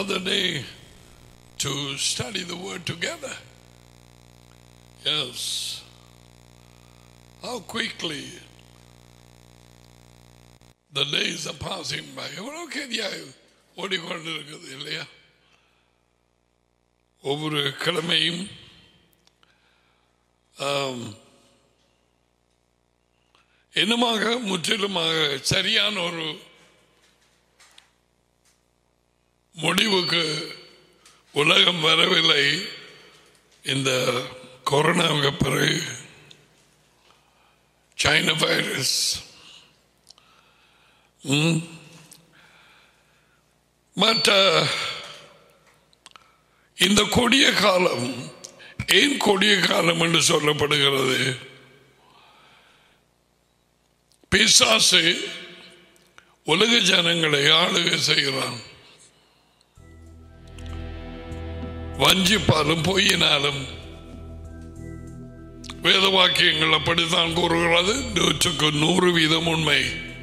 another day to study the word together. Yes. How quickly the days are passing by. எவ்வளவு கேதியாக ஓடிக்கொண்டிருக்குது இல்லையா? ஒவ்வொரு கிழமையும் என்னமாக முற்றிலுமாக சரியான ஒரு முடிவுக்கு உலகம் வரவில்லை. இந்த கொரோனாவுக்கு பிறகு சைனா வைரஸ் மற்ற இந்த கொடிய காலம் ஏன் கொடிய காலம் என்று சொல்லப்படுகிறது? பிசாசு உலக ஜனங்களை ஆளுகை செய்கிறான். வஞ்சிப்பாலும் பொய்யினாலும். வேத வாக்கியங்கள் அப்படித்தான் கூறுகிறது. 100% உண்மை.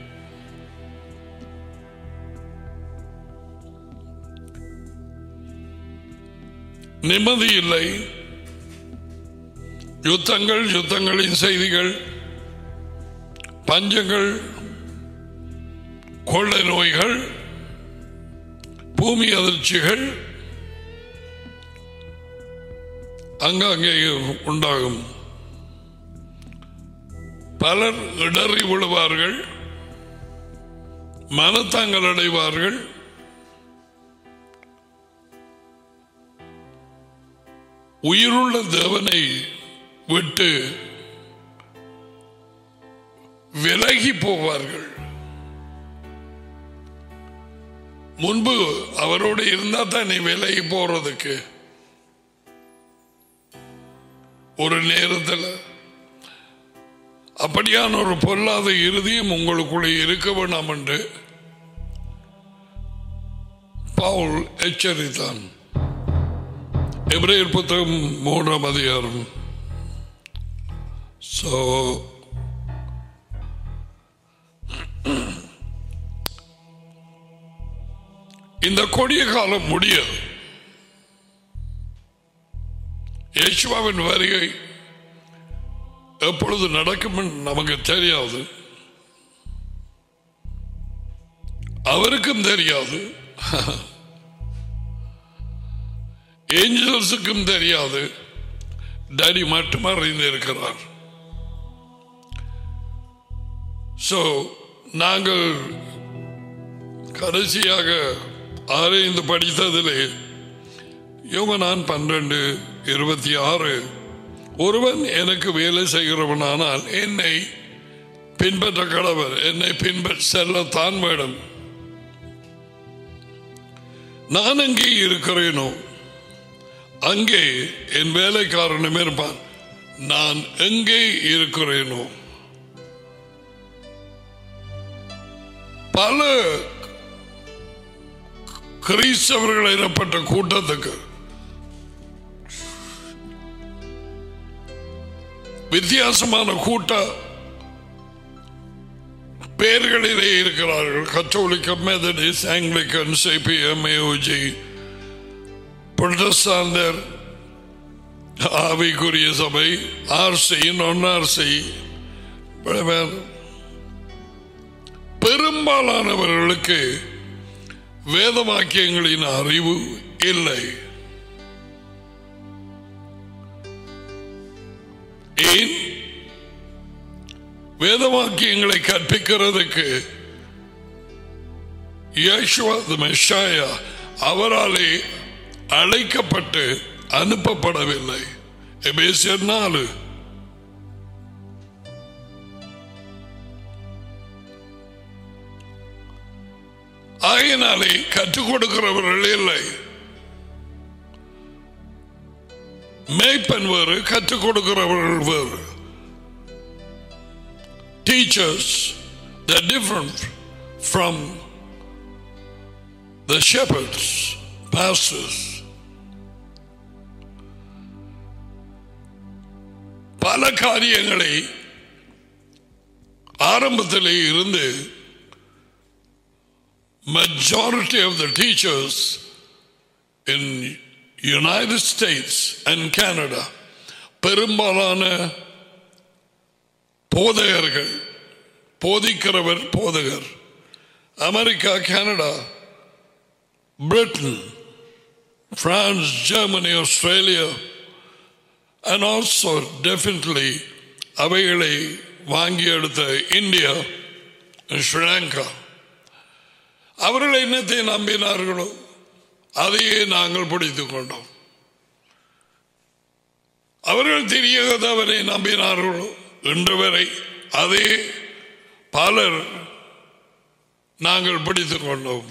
நிம்மதி இல்லை. யுத்தங்கள், யுத்தங்களின் செய்திகள், பஞ்சங்கள், கொள்ளை நோய்கள், பூமி அதிர்ச்சிகள் அங்கங்கே உண்டாகும். பலர் இடறி விழுவார்கள், மனத்தாங்கள் அடைவார்கள். உயிருள்ள தேவனை விட்டு விலகி போவார்கள். முன்பு அவரோடு இருந்தா தான் நீ விலகி போறதுக்கு. ஒரு நேரத்தில் அப்படியான ஒரு பொல்லாத இறுதியும் உங்களுக்குள்ளே இருக்க வேண்டாம் என்று பவுல் எச்சரித்தான். எபிரேயர் புத்தகம் 3ஆம் அதிகாரம். இந்த கொடிய காலம் முடியாது. இயேசுவின் வருகை எப்பொழுது நடக்கும் நமக்கு தெரியாது, அவருக்கும் தெரியாது, ஏஞ்சல்ஸுக்கும் தெரியாது. டாடி மட்டும் அறிந்திருக்கிறார். நாங்கள் கடைசியாக ஆராய்ந்து படித்ததிலே யோவான் 12:26 ஒருவன் எனக்கு வேலை செய்கிறவனானால் என்னை பின்பற்ற கடவர், என்னை பின்பற்ற செல்லத்தான் வேணும். நான் அங்கே இருக்கிறேனோ அங்கே என் வேலைக்காரனும் இருப்பான். நான் எங்கே இருக்கிறேனோ. பல கிறிஸ்தவர்கள் எனப்பட்ட கூட்டத்துக்கு வித்தியாசமான கூட்ட பெயர்களிலே இருக்கிறார்கள். கத்தோலிக்க, மெத்தடிஸ்ட், ஆங்கிலிக்கன், சிபிஎம், ஏஓஜி, புரொட்டஸ்டாந்தர், ஆவிக்குரிய சபை, ஆர்சி, non-RC. பெரும்பாலானவர்களுக்கு வேத வாக்கியங்களின் அறிவு இல்லை. ஏன்? வேத வாக்கியங்களை கற்பிக்கிறதுக்கு யேசுவா தி மெஷாயா அவராலே அழைக்கப்பட்டு அனுப்பப்படவில்லை. எபேசியர் 4. ஆகையினாலே கற்றுக் கொடுக்கிறவர்கள் இல்லை. மேய்ப்பன் வேறு, கற்றுக் கொடுக்கிறவர்கள் வேறு. Teachers, they're different from the shepherds, pastors. பல காரியங்களை ஆரம்பத்திலே இருந்து majority of the teachers in United States and Canada பெரும்பாலான போதகர்கள், போதிக்கிறவர் போதகர், America, Canada, Britain, France, Germany, Australia, and also definitely அவைகளை வாங்கி எடுத்த இந்தியா, ஸ்ரீலங்கா, அவர்கள் என்னத்தை நம்பினார்களோ அதையே நாங்கள் பிடித்துக் கொண்டோம். அவர்கள் தெரியாதவரை நம்பினார்களோ இன்று வரை அதே பலர் நாங்கள் பிடித்துக் கொண்டோம்.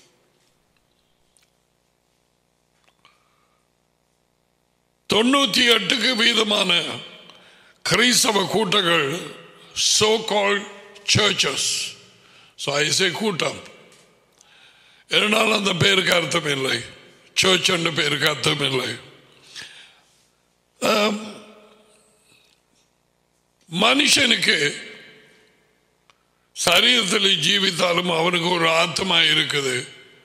தொண்ணூத்தி 98% கிறிஸ்தவ கூட்டங்கள் so called churches, so I say கூட்டம், என்னால் அந்த பேருக்கு அர்த்தம் இல்லை, சர்ச் என்ற பேருக்கு அர்த்தம் இல்லை. மனுஷனுக்கு சரீரத்தில் ஜீவித்தாலும் அவனுக்கு ஒரு ஆத்மா இருக்குது.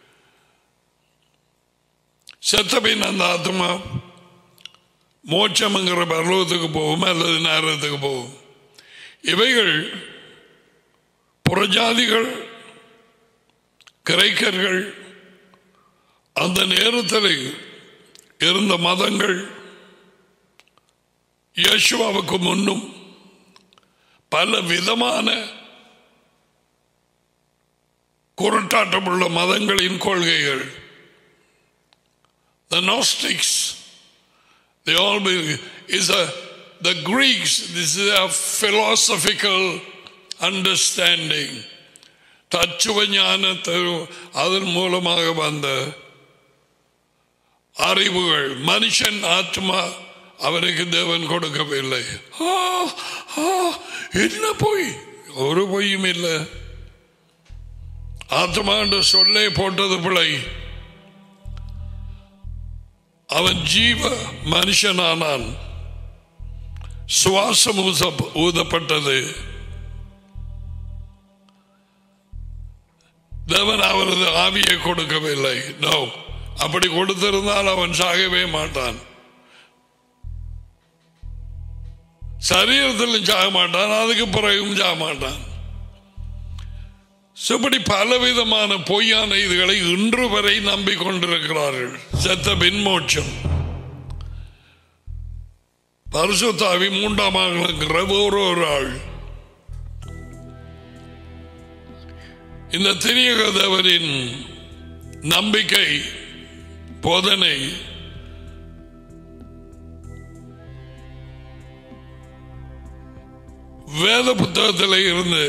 செத்தபின் அந்த ஆத்மா மோட்சம்ங்கிற பரலோகத்துக்கு போகும் அல்லது நரகத்துக்கு போகும். இவைகள் புறஜாதிகள், கிரேக்கர்கள், அந்த நேரத்தில் இருந்த மதங்கள், யேசுவாவுக்கு முன்னும் பல விதமான குரட்டாட்டமுள்ள மதங்களின் கொள்கைகள். The Gnostics, they all the Greeks, this is a philosophical understanding. தத்துவ ஞானத்தை அதன் மூலமாக வந்த அறிவுகள். மனுஷன் ஆத்மா அவனுக்கு தேவன் கொடுக்கவில்லை. என்ன பொய்? ஒரு பொய்யும் இல்லை. ஆத்மா என்ற சொல்லே போட்டது பிழை. அவன் ஜீவ மனுஷனானான், சுவாசம் ஊதப்பட்டது. தேவன் அவரது ஆவியை கொடுக்கவில்லை. நோ, அப்படி கொடுத்திருந்தால் அவன் சாகவே மாட்டான். சரீரத்திலும் சாக மாட்டான், அதுக்கு பிறகும் சாக மாட்டான். இப்படி பலவிதமான பொய்யான இதுகளை இன்று வரை நம்பிக்கொண்டிருக்கிறார்கள். செத்த பின்மோட்சம், பரிசுத்த ஆவி, மூன்றாம் ஆகிற ஒரு ஆள். இந்த திரியக தேவனின் நம்பிக்கை போதனை வேத புத்தகத்தில் இருந்து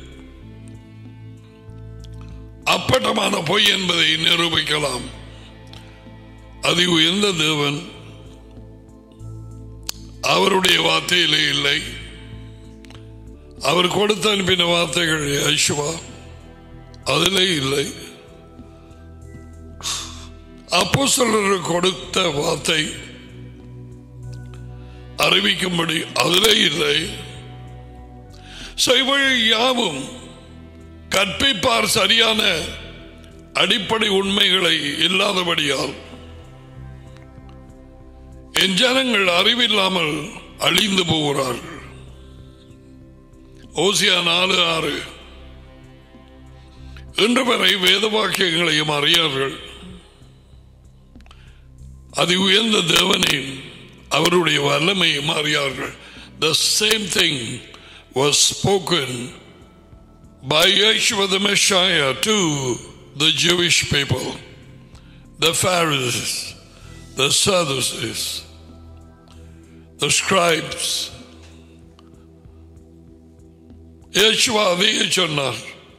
அப்பட்டமான பொய் என்பதை நிரூபிக்கலாம். அது உயர்ந்த தேவன் அவருடைய வார்த்தையிலே இல்லை. அவர் கொடுத்து அனுப்பின வார்த்தைகள் யேசுவா அதிலே இல்லை. அப்போஸ்தலருக்கு கொடுத்த வார்த்தை அறிவிக்கும்படி அதிலே இல்லை. யாவும் கற்பிப்பார் சரியான அடிப்படை உண்மைகளை இல்லாதபடியால் என் ஜனங்கள் அறிவில்லாமல் அழிந்து போகிறார்கள். ஓசியா 4:6. இன்று வரை வேத வாக்கியங்களையும் அறியார்கள். அது உயர்ந்த தேவனையும் அவருடைய வல்லமையும் அறியார்கள். The same thing was spoken by Yeshua the Messiah to the Jewish people, the Pharisees, the Sadducees, the scribes. Yeshua அதையே சொன்னார்.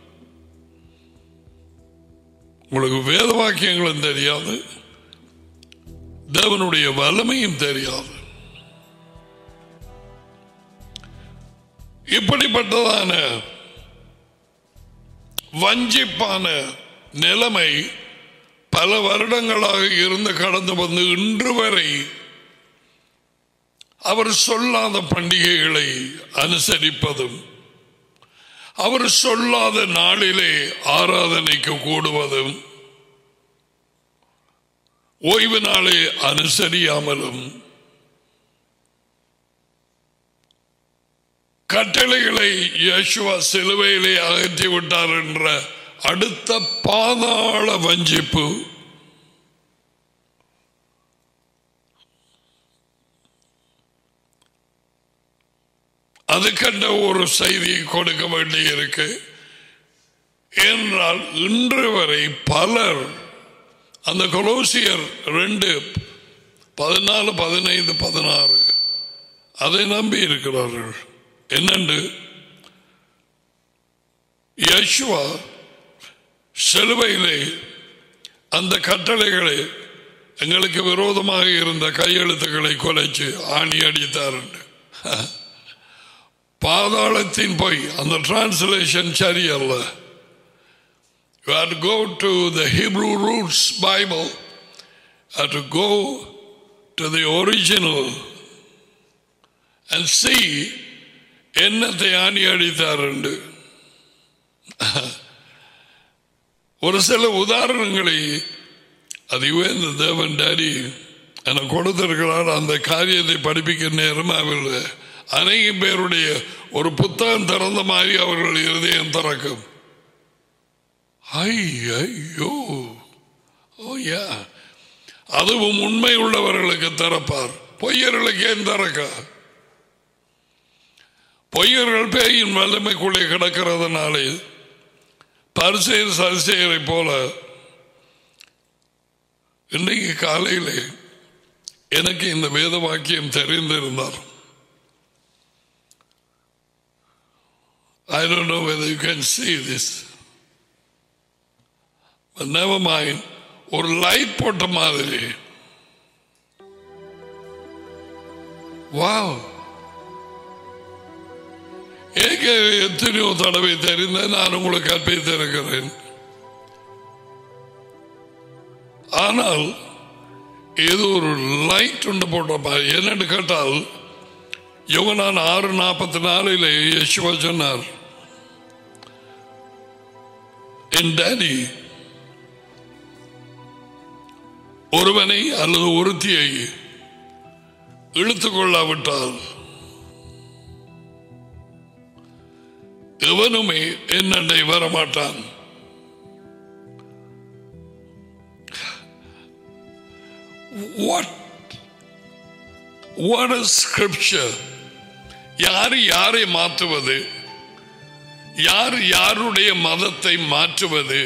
உங்களுக்கு வேத வாக்கியங்களும் தெரியாது, தேவனுடைய வல்லமையும் தெரியாது. இப்படிப்பட்டதான வஞ்சிப்பான நிலைமை பல வருடங்களாக இருந்து கடந்து வந்து இன்று வரை அவர் சொல்லாத பண்டிகைகளை அனுசரிப்பதும், அவர் சொல்லாத நாளிலே ஆராதனைக்கு கூடுவதும், ஓய்வு நாளை அனுசரியாமலும் கட்டளைகளை யேசுவா சிலுவையிலே அகற்றி விட்டார் என்ற அடுத்த பாதாள வஞ்சிப்பு அது கண்ட ஒரு செய்தியை கொடுக்க வேண்டி இருக்கு. என்றால் இன்று வரை பலர் அந்த கொலோசியர் 2:14-15-16 அதை நம்பி இருக்கிறார்கள். என்னென்று யேசுவா சிலுவையிலே அந்த கட்டளைகளை எங்களுக்கு விரோதமாக இருந்த கையெழுத்துக்களை கொலைச்சு ஆணி அடித்தார். பாதாளத்தின் போய் அந்த டிரான்ஸ்லேஷன் சரியல்ல. You have to go to the Hebrew roots Bible, you have to go to the original and see என்னத்தை ஆணி அடித்தார். ஒரு சில உதாரணங்களை அதுவே இந்த தேவன் டாடி எனக்கு கொடுத்திருக்கிறார். அந்த காரியத்தை படிப்பிக்க நேரமாகவில்லை. அநேக பேருடைய ஒரு புத்தகம் திறந்த மாதிரி அவர்கள் இருதயம் திறக்கும். ஐயோ, அதுவும் உண்மை உள்ளவர்களுக்கு திறப்பார். பொய்யர்களுக்கு ஏன் திறக்க? பொய்யர்கள் பேயின் வல்லமைக்குள்ளே கிடக்கிறதுனாலே பரிசேயர் சரிசேயரை போல இன்றைக்கு காலையிலே எனக்கு இந்த வேத வாக்கியம் தெரிந்திருந்தார். I don't know whether you can see this, but never mind. ஒரு லைட் போட்ட மாதிரி. வாவ், எனக்கு எத்தனையோ தடவை தெரிந்த நான் உங்களுக்கு கற்பித்திருக்கிறேன். ஆனால் ஏதோ ஒரு லைட் ஒன்று போட்ட மாதிரி. என்னன்னு கேட்டால் யோவான் 6:44 யேசுவா சொன்னார், என் டாடி ஒருவனை அல்லது ஒருத்தியை இழுத்துக் கொள்ளாவிட்டால் எவனுமே என்னை வரமாட்டான். What a scripture! யாரு யாரை மாற்றுவது, யார் யாருடைய மதத்தை மாற்றுவது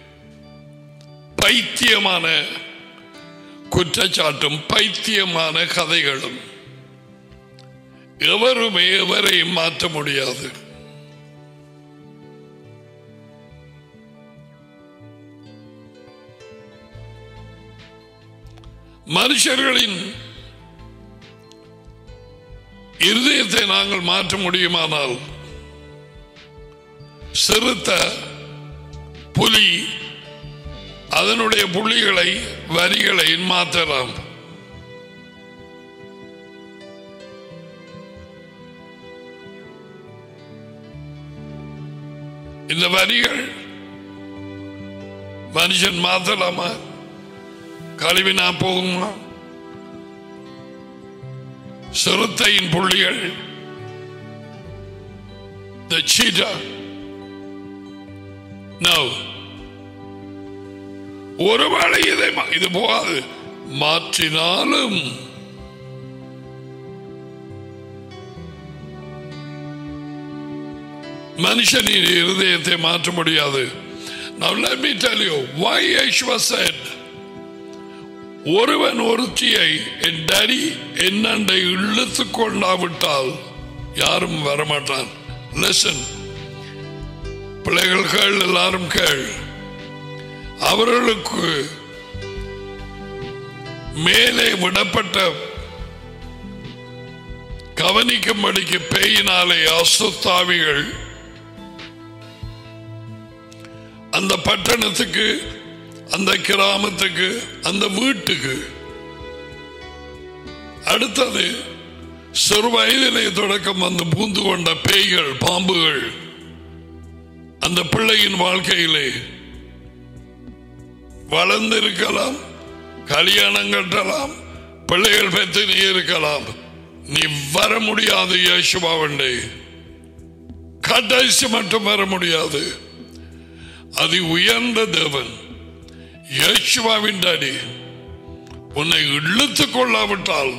பைத்தியமான குற்றச்சாட்டும் பைத்தியமான கதைகளும். எவருமே எவரையும் மாற்ற முடியாது. மனுஷர்களின் இருதயத்தை நாங்கள் மாற்ற முடியுமானால் சிறுத்தை புலி அதனுடைய புள்ளிகளை வரிகளை மாற்றலாம். இந்த வரிகள் மனுஷன் மாற்றலாமா? கழிவினா போகுமா? சிறுத்தையின் புள்ளிகள், the cheetah, no. ஒருவேளை இது போகாது, மாற்றினாலும் மனுஷனின் இருதயத்தை மாற்ற முடியாது. Now let me tell you why Yeshua said, ஒருவன் ஒருத்தியை என் டாடி என்னண்டை இழுத்து கொண்டாவிட்டால் யாரும் வரமாட்டான். Listen, பிள்ளைகள் கேள், எல்லாரும் கேள். அவர்களுக்கு மேலே விடப்பட்ட கவனிக்கும்படிக்கு பேயினாலே அசுத்தாவிகள் அந்த பட்டணத்துக்கு, அந்த கிராமத்துக்கு, அந்த வீட்டுக்கு, அடுத்தது சிறு வயதிலே தொடக்கம் வந்து பூந்து கொண்ட பேய்கள், பாம்புகள் அந்த பிள்ளையின் வாழ்க்கையிலே வளர்ந்திருக்கலாம், கல்யாணம் கட்டலாம், பிள்ளைகள் பெற்று நீ இருக்கலாம், நீ வர முடியாது. இயேசுவாவண்டே கடைசி மட்டும் வர முடியாது. அது உயர்ந்த தேவன் இயேசுவாவின் டாடி உன்னை இழுத்துக் கொள்ளாவிட்டால்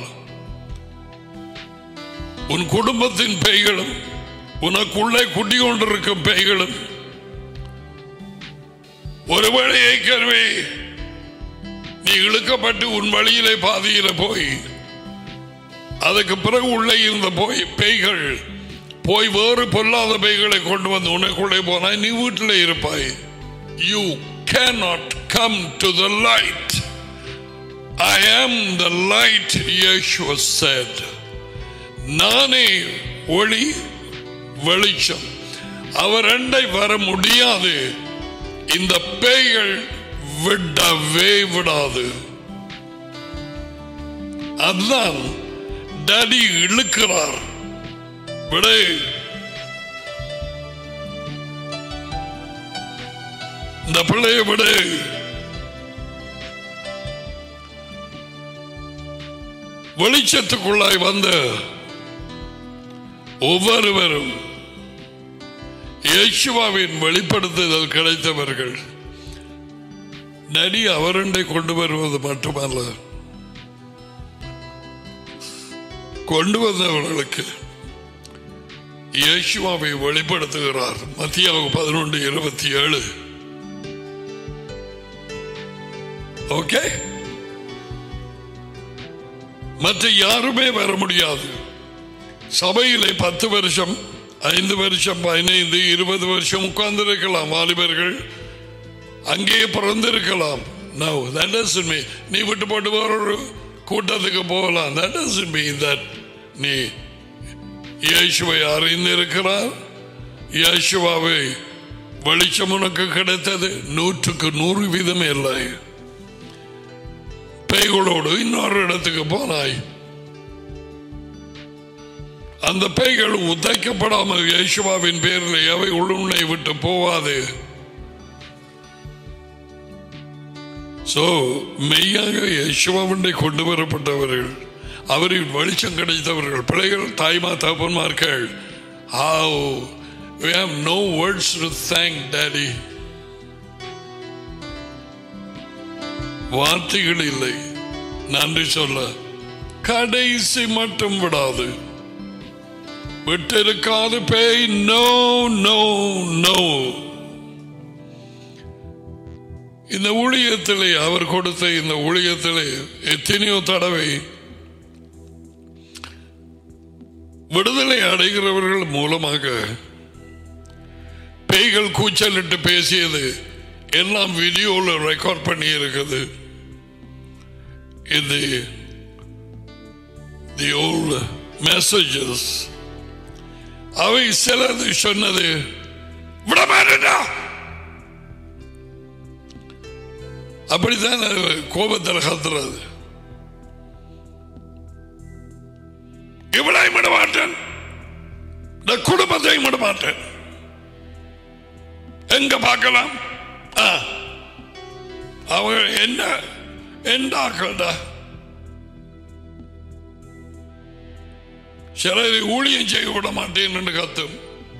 உன் குடும்பத்தின் பேய்களும் உனக்குள்ளே குட்டி கொண்டிருக்கும் பேய்களும் ஒருவேளை ஏற்கனவே நீ இழுக்கப்பட்டு உன் வழியிலே பாதியில போய் அதுக்கு பிறகு உள்ளே இருந்த பேய்கள் போய் வேறு பொல்லாத பேய்களை கொண்டு வந்து உனக்குள்ளே போனாய், நீ வீட்டிலே இருப்பாய். You cannot come to the light. I am the light, Yeshua said. நானே ஒளி வெளிச்சம். அவர் அண்டை வர முடியாது. இந்த பேய்கள் விடவே விடாது. அதுதான் டாடி இழுக்கிறார். விடு, இந்த பிள்ளைய விடு. வெளிச்சத்துக்குள்ளாய் வந்த ஒவ்வொருவரும் இயேசுவின் வெளிப்படுத்துதல் கிடைத்தவர்கள். நடி அவரண்டை கொண்டு வருவது மட்டுமல்ல, கொண்டு வந்தவர்களுக்கு இயேசுவை வெளிப்படுத்துகிறார். மத்திய 11:27. ஓகே, மற்ற யாருமே வர முடியாது. சபையிலே 10 வருஷம், 5 வருஷம், 15, 20 வருஷம் உட்கார்ந்திருக்கலாம். வாலிபர்கள் அங்கே பிறந்திருக்கலாம். No, that doesn't mean நீ விட்டு போட்டு வேறொரு கூட்டத்துக்கு போகலாம். That doesn't mean that நீ இயேசுவை அறிந்திருக்கிறார். இயேசுவாவை வெளிச்சம் உனக்கு கிடைத்தது 100% இல்லை. பேய்களோடு இன்னொரு இடத்துக்கு போனாய், அந்த பேய்கள் உதைக்கப்படாமல் இயேசுவின் பேரில் அவை உன்னை விட்டு போவாது. சோ மெய்யாக இயேசுவை கொண்டு வரப்பட்டவர்கள், அவரின் வெளிச்சம் கிடைத்தவர்கள், பிள்ளைகள், தாய்மா தகப்பன்மார்கள். How we have no words to thank Daddy. வார்த்தைகள் இல்லை நன்றி சொல்ல. கடைசி மட்டும் விடாது, விட்டிருக்காது பேய். No no no. இந்த ஊழியத்திலே அவர் கொடுத்த இந்த ஊழியத்திலே எத்தனையோ தடவை விடுதலை அடைகிறவர்கள் மூலமாக பேய்கள் கூச்சலிட்டு பேசியது எல்லாம் வீடியோவில் ரெக்கார்ட் பண்ணி இருக்குது. இந்த the old messages அவை சிலது சொன்னது விடமாட்டா, அப்படித்தான் கோபத்தில் கத்துறது. இவளை விட மாட்டேன், இந்த குடும்பத்தை விட மாட்டேன். எங்க பார்க்கலாம் அவங்க என்ன எண்டாக்கடா. சிலரை ஊழியம் செய்ய விட மாட்டேன் என்று கத்தும்.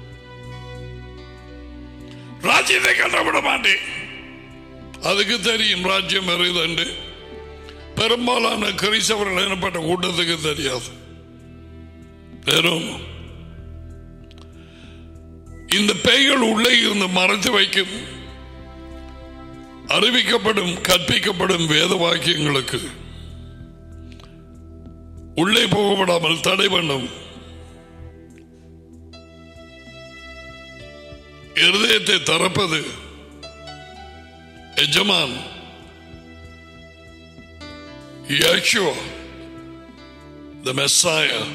ராஜ்யத்தை கட்ட விட மாட்டேன். அதுக்கு தெரியும் ராஜ்யம் வருது. பெரும்பாலான கிறிஸ்தவர்கள் எனப்பட்ட கூட்டத்துக்கு தெரியாது. வெறும் இந்த பேய்கள் உள்ளே இருந்து மறைத்து வைக்கும் அறிவிக்கப்படும் கற்பிக்கப்படும் வேத வாக்கியங்களுக்கு உள்ளே போகப்படாமல் தடை பண்ணும். இருதயத்தை திறப்பது எஜமான் Yeshua, the Messiah.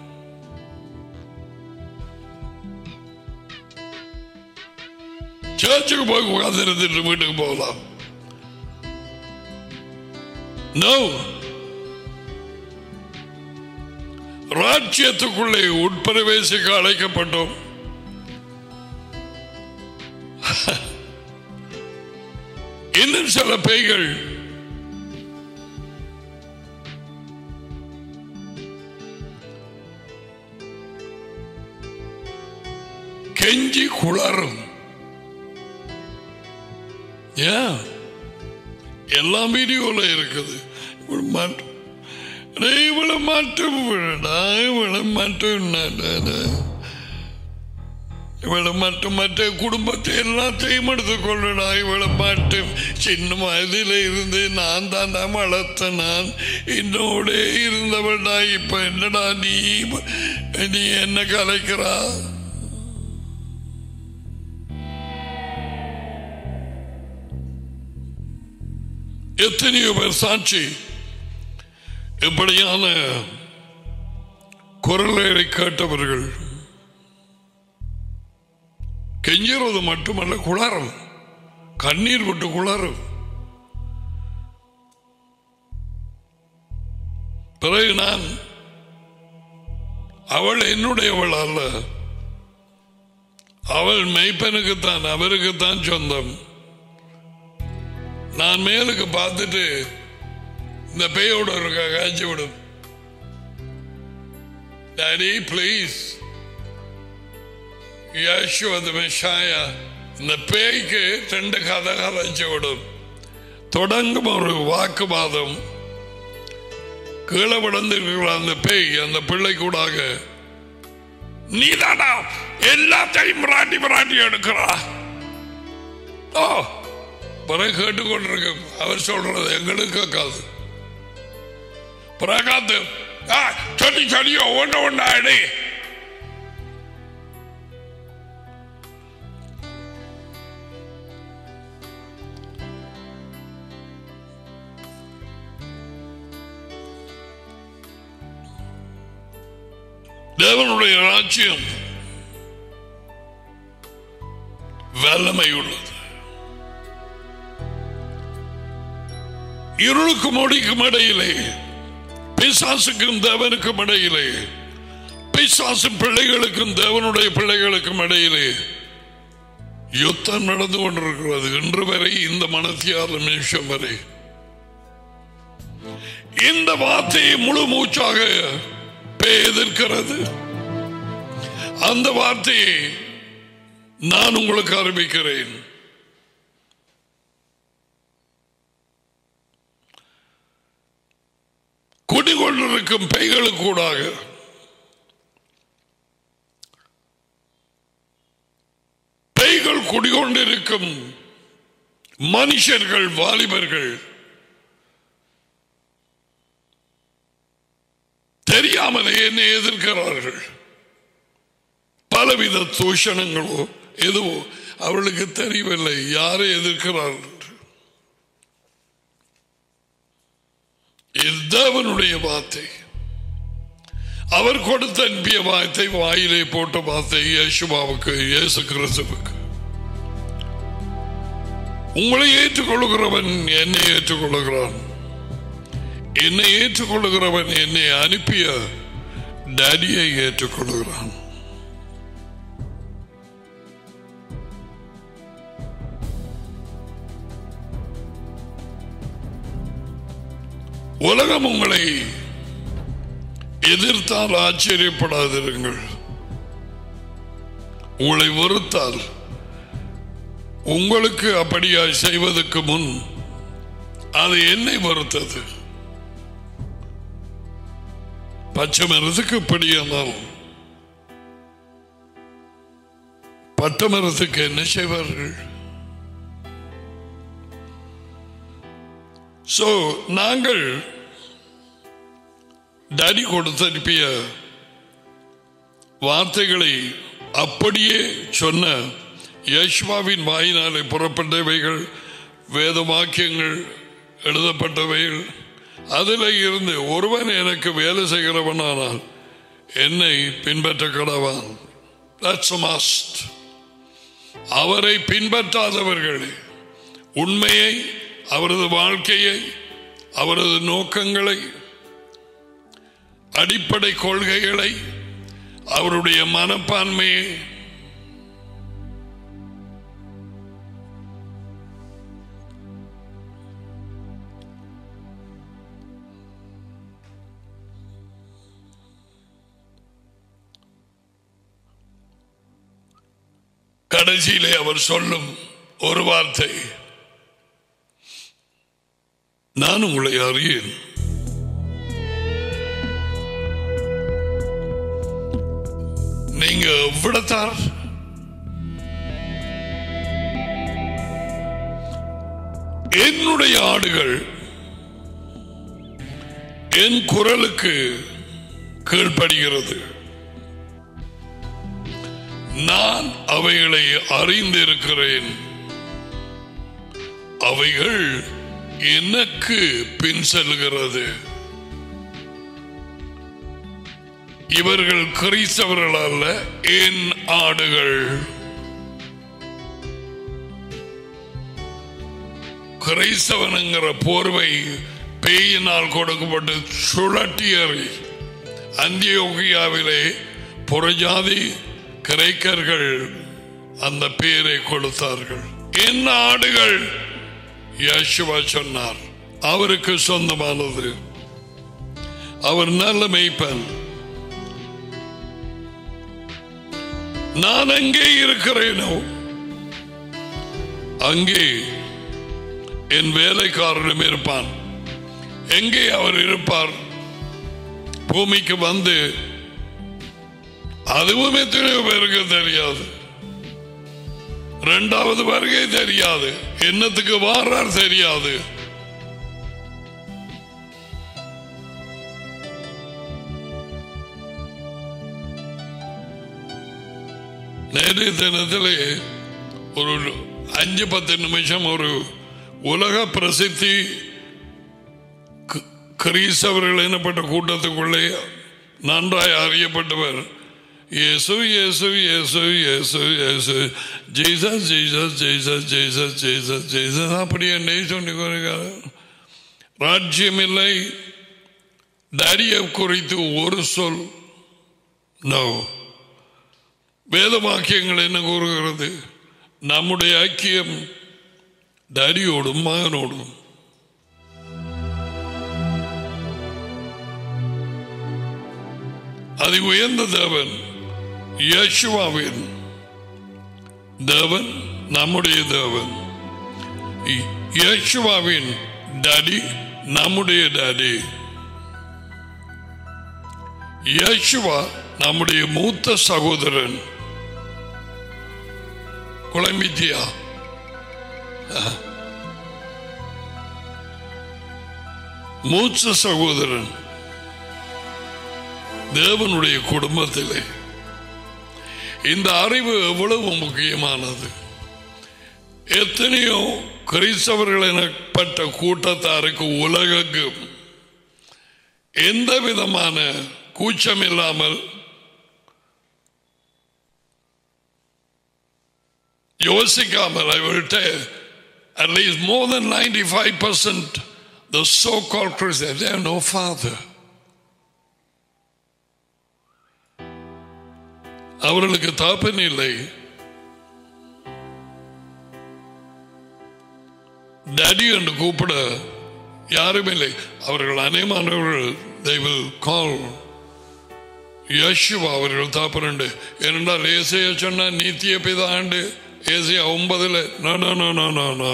சர்ச்சுக்கு போய் உட்கார்ந்து வீட்டுக்கு போகலாம். நோ, ராஜ்யத்துக்குள்ளே உட்பிரவேசிக்க அழைக்கப்பட்டோம். இன்னும் சில பேய்கள் கெஞ்சி குளறும். எல்லாம் வீடியோல இருக்குது. இவளை மட்டும் இவளை மட்டும் மற்ற குடும்பத்தை எல்லாத்தையும் எடுத்துக்கொள்ளடா. இவளை மட்டும் சின்ன வயதில இருந்து நான் தாண்டா வளர்த்த, நான் என்னோட இருந்தவள்டா. இப்ப என்னடா நீ என்ன கலைக்கிறா? எத்தனையோ பேர் சாட்சி எப்படியான குரலை கேட்டவர்கள். கெஞ்சுறது மட்டுமல்ல, குளறும், கண்ணீர் விட்டு குளறும். பிறகு நான் அவள் என்னுடையவள் அல்ல, அவள் மெய்ப்பனுக்குத்தான், அவருக்குத்தான் சொந்தம். நான் மேலுக்கு பார்த்துட்டு இந்த பேயோட இருக்க காய்ச்சி விடும். Daddy please, Yeshua the Messiah. இந்த பேய்க்கு 2 கதை கதைச்சு விடும். தொடங்கும் ஒரு வாக்குவாதம். கீழே விழுந்திருக்கிற அந்த பேய் அந்த பிள்ளை கூடாக, நீதானா எல்லாத்தையும் மிராட்டி மிராட்டி எடுக்கிறா. ஓ, பிறகு கேட்டுக்கொண்டிருக்கு. அவர் சொல்றது எங்களுக்கு கேட்காது. பிறகாத்து சொல்லி சொல்லியோ ஒன்று ஒன்றாயிடு. தேவனுடைய ராஜ்யம் வல்லமை உள்ளது. இருளுக்கும் ஒளிக்கும் இடையிலே, பிசாசுக்கும் தேவனுக்கும் இடையிலே, பிசாசு பிள்ளைகளுக்கும் தேவனுடைய பிள்ளைகளுக்கும் இடையிலே யுத்தம் நடந்து கொண்டிருக்கிறது. இன்று வரை, இந்த மனத்தியால நிமிஷம் வரை இந்த வார்த்தையை முழு மூச்சாக எதிர்க்கிறது. அந்த வார்த்தையை நான் உங்களுக்கு அறிவிக்கிறேன். குடிகொண்டிருக்கும் பேய்களுக்கு கூடாக பேய்கள் குடிகொண்டிருக்கும் மனுஷர்கள், வாலிபர்கள் தெரியாமலே என்னை எதிர்க்கிறார்கள். பலவித தூஷணங்களோ எதுவோ அவர்களுக்கு தெரியவில்லை யாரை எதிர்க்கிறார்கள். தேவனுடைய வார்த்தை, அவர் கொடுத்த அன்பிய வார்த்தை, வாயிலே போட்ட வார்த்தை இயேசுவாவுக்கு, இயேசு கிறிஸ்துவுக்கு. உங்களை ஏற்றுக்கொள்கிறவன் என்னை ஏற்றுக்கொள்கிறான், என்னை ஏற்றுக்கொள்கிறவன் என்னை அனுப்பிய டாடியை ஏற்றுக்கொள்கிறான். உலகம் உங்களை எதிர்த்தால் ஆச்சரியப்படாதிருங்கள். உங்களை வெறுத்தால், உங்களுக்கு அப்படியாய் செய்வதற்கு முன் அது என்னை வெறுத்தது. பச்சை மரத்துக்கு இப்படியானால் பட்ட மரத்துக்கு என்ன செய்வார்கள்? நாங்கள் டாடி கொடுத்து அனுப்பிய வார்த்தைகளை அப்படியே சொன்ன யேசுவாவின் வாயினாலே புறப்பட்டவைகள், வேத வாக்கியங்கள் எழுதப்பட்டவைகள், அதில் இருந்து ஒருவன் எனக்கு வேலை செய்கிறவனானால் என்னை பின்பற்ற கடவான். That's a must. அவரை பின்பற்றாதவர்கள் உண்மையை, அவரது வாழ்க்கையை, அவரது நோக்கங்களை, அடிப்படை கொள்கைகளை, அவருடைய மனப்பான்மையை கடைசியிலே அவர் சொல்லும் ஒரு வார்த்தை, நான் உங்களை அறியேன். நீங்க எவ்விடத்தார்? என்னுடைய ஆடுகள் என் குரலுக்கு கீழ்ப்படுகிறது, நான் அவைகளை அறிந்திருக்கிறேன், அவைகள் எனக்கு பின் செல்கிறது. இவர்கள் கிறிஸ்தவர்கள் அல்ல, என் ஆடுகள். கிறிஸ்தவனுங்கிற போர்வை பேயினால் கொடுக்கப்பட்டு சுழட்டியறி அந்தியோகியாவிலே புறஜாதி கிரேக்கர்கள் அந்த பெயரை கொடுத்தார்கள். என் ஆடுகள் யேசுவா சொன்னார், அவருக்கு சொந்தமானது. அவர் நல்ல மேய்ப்பன். நான் அங்கே இருக்கிறேனோ அங்கே என் வேலைக்காரனும் இருப்பான். எங்கே அவர் இருப்பார்? பூமிக்கு வந்து அதுவும் எத்தனையோ பேருக்கு தெரியாது. இரண்டாவது வருகை தெரியாது, என்னத்துக்கு வாரார் தெரியாது. நேற்றைய தினத்திலே ஒரு 5-10 நிமிஷம் ஒரு உலக பிரசித்தி கிறிஸ்தவர்கள் எனப்பட்ட கூட்டத்துக்குள்ளே நன்றாய் அறியப்பட்டவர், இயேசு இயேசு இயேசு இயேசு இயேசு, Jesus Jesus Jesus Jesus Jesus Jesus அப்படி என்னை சொன்னிருக்கார். ராஜ்யம் இல்லை, டேடியை குறித்து ஒரு சொல். நோ. வேத வாக்கியங்கள் என்ன கூறுகிறது? நம்முடைய ஐக்கியம் டேடியோடும் மகனோடும். அது உயர்ந்த தேவன், யேசுவாவின் தேவன், நம்முடைய தேவன். யேசுவாவின் டாடி நம்முடைய டாடி. யேசுவா நம்முடைய மூத்த சகோதரன். குழம்பித்தியா? மூத்த சகோதரன் தேவனுடைய குடும்பத்திலே. இந்த அறிவு எவ்வளவு முக்கியமானது. எத்தனையோ கிறிஸ்தவர்கள் எனப்பட்ட கூட்டத்தாருக்கு உலகம் எந்த விதமான கூச்சம் இல்லாமல் யோசிக்காமல், I will tell at least more than 95% the so-called Christians, they have no father. அவர்களுக்கு தாப்பன் இல்லை. டாடி என்று கூப்பிட யாரும் இல்லை. அவர்கள் அநேகமானவர்கள் they will call யேசுவா அவர்கள் தாப்பன். ஏனென்றால் ஏசாயா சொன்ன நித்திய பிதாண்டு ஏசாயா 9 no no no no no no.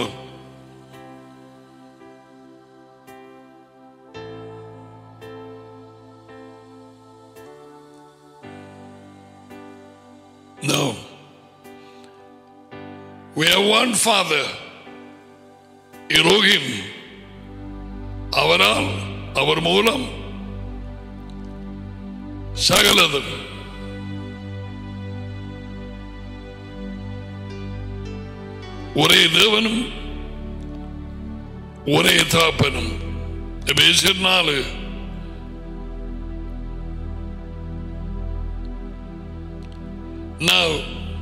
No. We have one Father, Elohim. அவரால், அவர் மூலம் சகலதும். ஒரே தேவனும் ஒரே தாப்பனும். எபேசியர் 4. Now,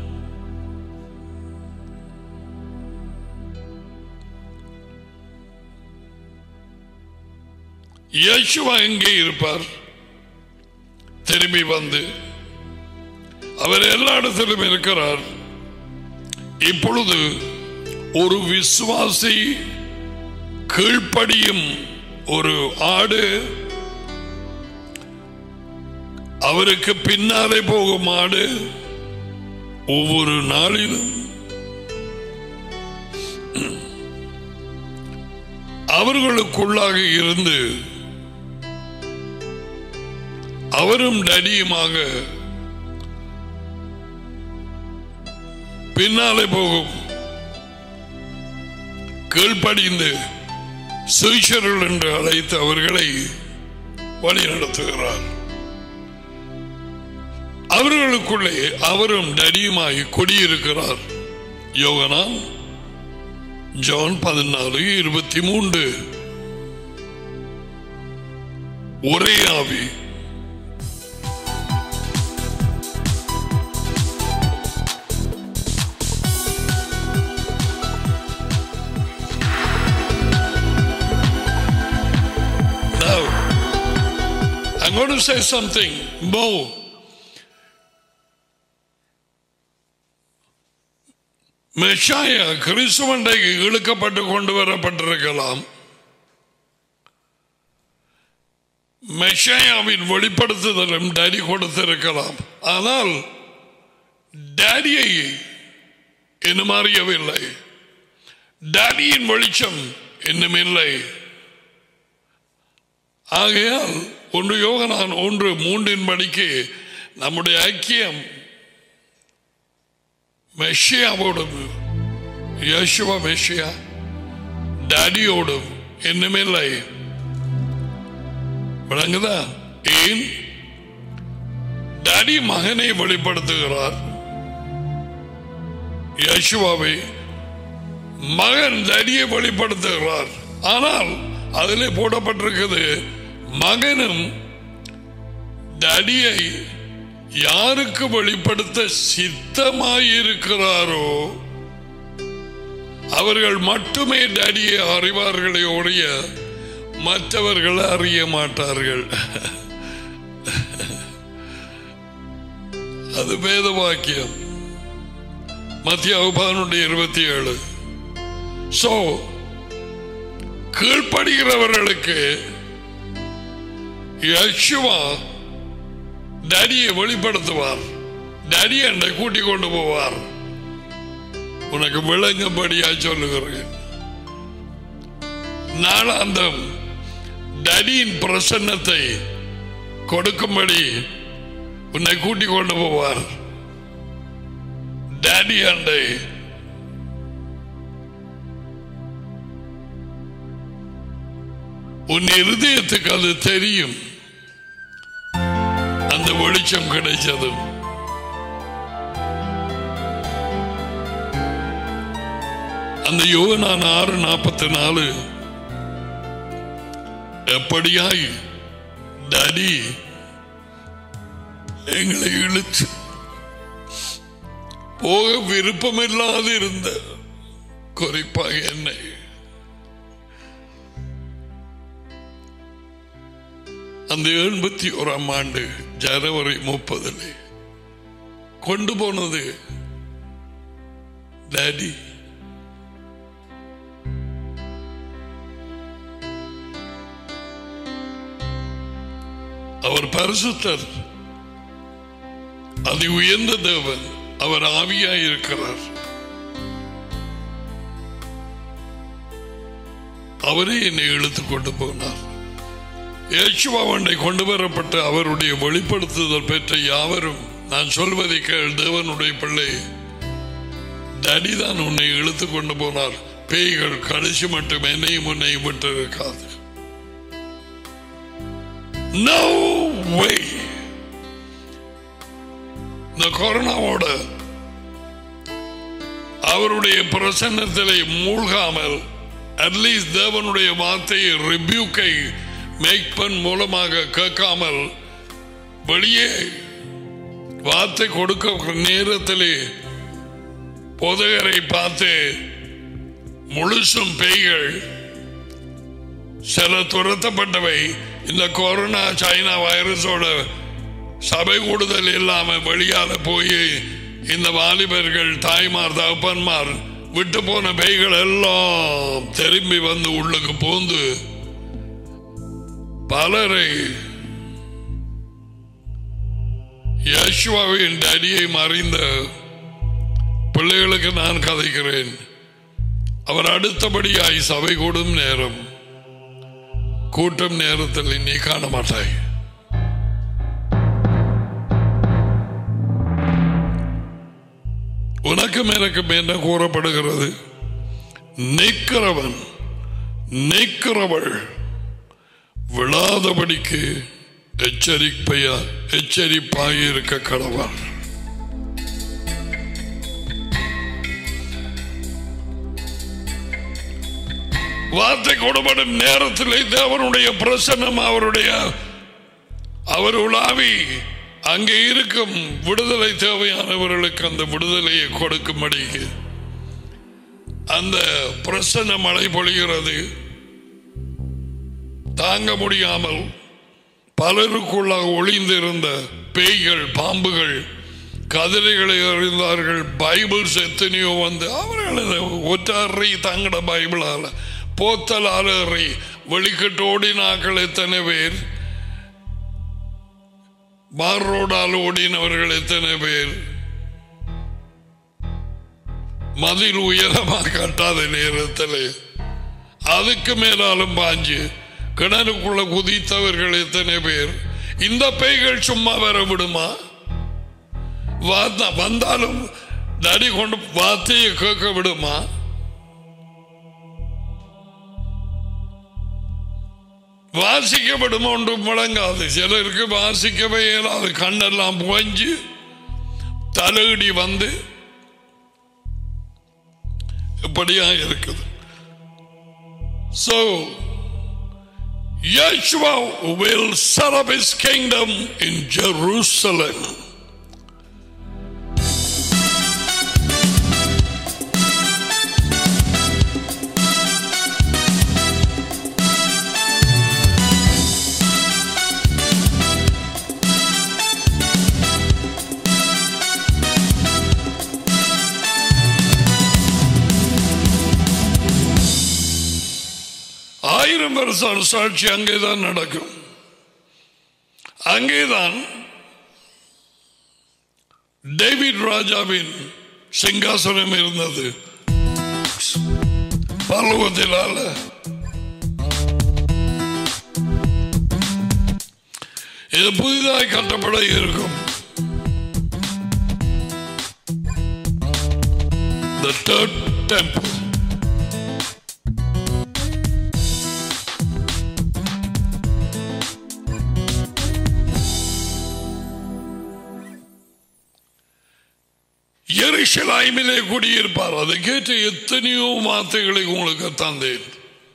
யேசுவா எங்கே இருப்பார்? திரும்பி வந்து அவர் எல்லா இடத்திலும் இருக்கிறார். இப்பொழுது ஒரு விசுவாசி கீழ்ப்படியும் ஒரு ஆடு, அவருக்கு பின்னாலே போகும் ஆடு, ஒவ்வொரு நாளிலும் அவர்களுக்குள்ளாக இருந்து அவரும் டடியுமாக பின்னாலே போகும் கீழ்ப்படிந்து சீஷர்கள் என்று அழைத்து அவர்களை வழி நடத்துகிறார். அவர்களுக்குள்ளே அவரும் டடியுமாய் குடியிருக்கிறார். யோகனான் ஜான் 14:23 ஒரே ஆவி. Now, I'm going to say something more. மெஷாயா கிறிஸ்துவண்டைக்கு இழுக்கப்பட்டு கொண்டு வரப்பட்டிருக்கலாம். மெஷாயாவின் வெளிப்படுத்துதலும் டேடி கொடுத்திருக்கலாம். ஆனால் டேடியை இன்னும் அறியவில்லை. டேடியின் வெளிச்சம் இன்னும் இல்லை. ஆகையால் 1 யோகனான் 1:3 படிக்கு நம்முடைய ஐக்கியம் மெஷியாவோடும் யேசுவா மெஷியா டாடியோடும் இன்னுமில்லை. விளங்குதா? ஏன்? டாடி மகனை வெளிப்படுத்துகிறார், யேசுவாவை. மகன் டாடியை வெளிப்படுத்துகிறார். ஆனால் அதிலே போடப்பட்டிருக்கிறது, மகனும் டாடியை யாருக்கு வெளிப்படுத்த சித்தமாயிருக்கிறாரோ அவர்கள் மட்டுமே டாடியை அறிவார்களே ஒழிய மற்றவர்கள் அறிய மாட்டார்கள். அது வேத வாக்கியம், மத்திய 11:27. சோ கீழ்ப்படுகிறவர்களுக்கு யேசுவா டாடியை வெளிப்படுத்துவார். டாடி என்னை கூட்டிக் கொண்டு போவார். உனக்கு விளங்கும்படியா சொல்லுகிறேன். நாளாந்தம் டாடியின் பிரசன்னத்தை கொடுக்கும்படி உன்னை கூட்டிக் கொண்டு போவார். டாடி அண்டை உன் இருதயத்துக்கு அது தெரியும். அந்த வெளிச்சம் கிடைச்சதும் அந்த யோகனான் 6:44 எப்படியாய் டாடி எங்களை இழுத்து போக விருப்பமில்லாது இருந்த குறிப்பாக என்னை அந்த 81ஆம் ஆண்டு ஜனவரி 30 கொண்டு போனது டாடி. அவர் பரிசுத்தர், அதி உயர்ந்த தேவன். அவர் ஆவியாய் இருக்கிறார். அவரே என்னை இழுத்து கொண்டு போனார். யேசுவாவண்டை கொண்டு வரப்பட்ட அவருடைய வெளிப்படுத்துதல் பெற்ற யாவரும், நான் சொல்வதை கேள் தேவனுடைய பிள்ளை, டாடி தான் உன்னை இழுத்து கொண்டு போனார். பேய்கள் கடைசி மட்டும் என்னையும் உன்னையும் விட்டு இருக்காது. No way. இந்த கொரோனாவோட அவருடைய பிரசன்னத்திலே மூழ்காமல் அட்லீஸ்ட் தேவனுடைய வார்த்தையை ரிபியூக்கை மேய்ப்பன் மூலமாக கேட்காமல் வெளியே வார்த்தை கொடுக்க நேரத்திலே போதகரை பார்த்து முழுசும் பேய்கள், சில துரத்தப்பட்டவை. இந்த கொரோனா சைனா வைரஸோட சபை கூடுதல் இல்லாம வெளியால போய் இந்த வாலிபர்கள், தாய்மார், தகப்பன்மார் விட்டு போன பேய்கள் எல்லாம் திரும்பி வந்து உள்ளுக்கு பூந்து பலரை யேசுவாவின் டாடியை மறைந்த பிள்ளைகளுக்கு நான் கதைக்கிறேன். அவர் அடுத்தபடியாய் சபை கூடும் நேரம், கூட்டம் நேரத்தில் நீ காண மாட்டாய். உனக்கும் எனக்கும் என்ன கூறப்படுகிறது? நிற்கிறவன் நிற்கிறவள் விழாதபடிக்கு எச்சரிப்பாக இருக்க கடவார். வார்த்தை கொடுபடும் நேரத்தில் தேவனுடைய பிரசன்னம் அவர் உலாவி அங்கே இருக்கும் விடுதலை தேவையானவர்களுக்கு அந்த விடுதலையை கொடுக்கும்படி அந்த பிரசன்ன மழை பொழிகிறது. தாங்க முடியாமல் பலருக்குள்ளாக ஒளிந்திருந்த பேய்கள், பாம்புகள், கதிரைகளை அறிந்தார்கள். பைபிள்ஸ் எத்தனையோ வந்து அவர்களை ஒற்றறி தங்கட பைபிளால போத்தலால அறி வெளிக்கிட்டு ஓடினாக்கள் எத்தனை பேர், பார் ரோடால் ஓடினவர்கள் எத்தனை பேர், மதில் உயரமாக கட்டாத நேரத்தில் அதுக்கு மேலாலும் பாஞ்சு கிணறுக்குள்ள குதித்தவர்கள் எத்தனை பேர். இந்த பேய்கள் சும்மா வர விடுமா? வந்தாலும் தடி கொண்டு வார்த்தையை கேட்க விடுமா? வாசிக்கப்படும் ஒன்றும் முழங்காது. சிலருக்கு வாசிக்கவே இயலாது. கண்ணெல்லாம் புகஞ்சு தலையிடி வந்து இப்படியா இருக்குது. So Yeshua will set up his kingdom in Jerusalem. சாட்சி அங்கேதான் நடக்கும். அங்கேதான் டேவிட் ராஜாவின் சிங்காசனம் இருந்தது. பல்லவத்தினால இது புதிதாக கட்டப்பட இருக்கும். The third temple. எருசலேமிலே குடியிருப்பார். அதை கேட்டு எத்தனையோ வார்த்தைகளை உங்களுக்கு தந்தேன்.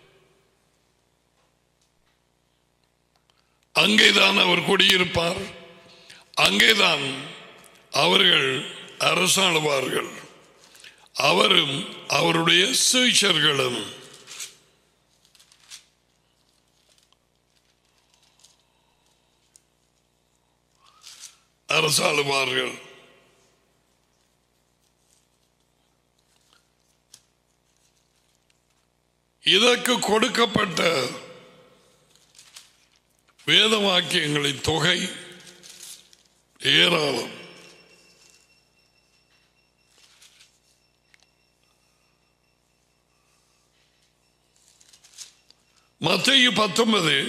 அங்கேதான் அவர் குடியிருப்பார். அங்கேதான் அவர்கள் அரசாளுவார்கள். அவரும் அவருடைய சீஷர்களும். அரசாளுவார்கள். இதற்கு கொடுக்கப்பட்ட வேத வாக்கியங்களின் தொகை ஏராளம். மத்தேயு 19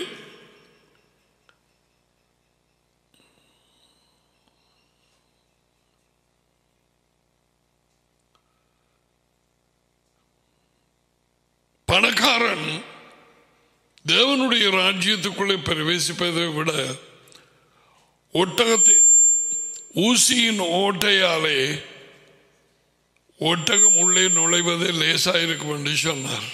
பணக்காரன் தேவனுடைய ராஜ்யத்துக்குள்ளே பிரவேசிப்பதை விட ஒட்டகத்தை ஊசியின் ஓட்டையாலே ஒட்டகம் உள்ளே நுழைவதே லேசாயிருக்கும் என்று சொன்னார்.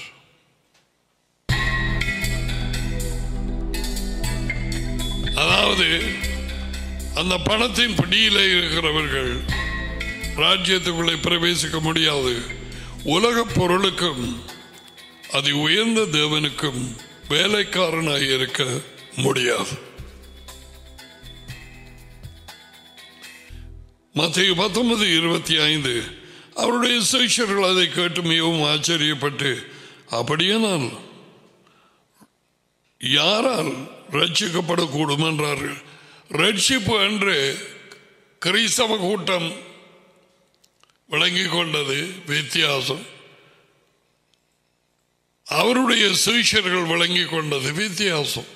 அதாவது அந்த பணத்தின் பிடியிலே இருக்கிறவர்கள் ராஜ்யத்துக்குள்ளே பிரவேசிக்க முடியாது. உலக பொருளுக்கும் அது உயர்ந்த தேவனுக்கும் வேலைக்காரனாய் இருக்க முடியாது. மத்தேயு 19:25 அவருடைய சீஷர்கள் அதை கேட்டு மிகவும் ஆச்சரியப்பட்டு, அப்படியானால் யாரால் ரட்சிக்கப்படக்கூடும் என்றார்கள். ரட்சிப்பு என்று கிறிஸ்தவ கூட்டம் விளங்கிக் கொண்டது வித்தியாசம். அவருடைய சீஷர்கள் விளங்கிக் கொண்டது வித்தியாசம்.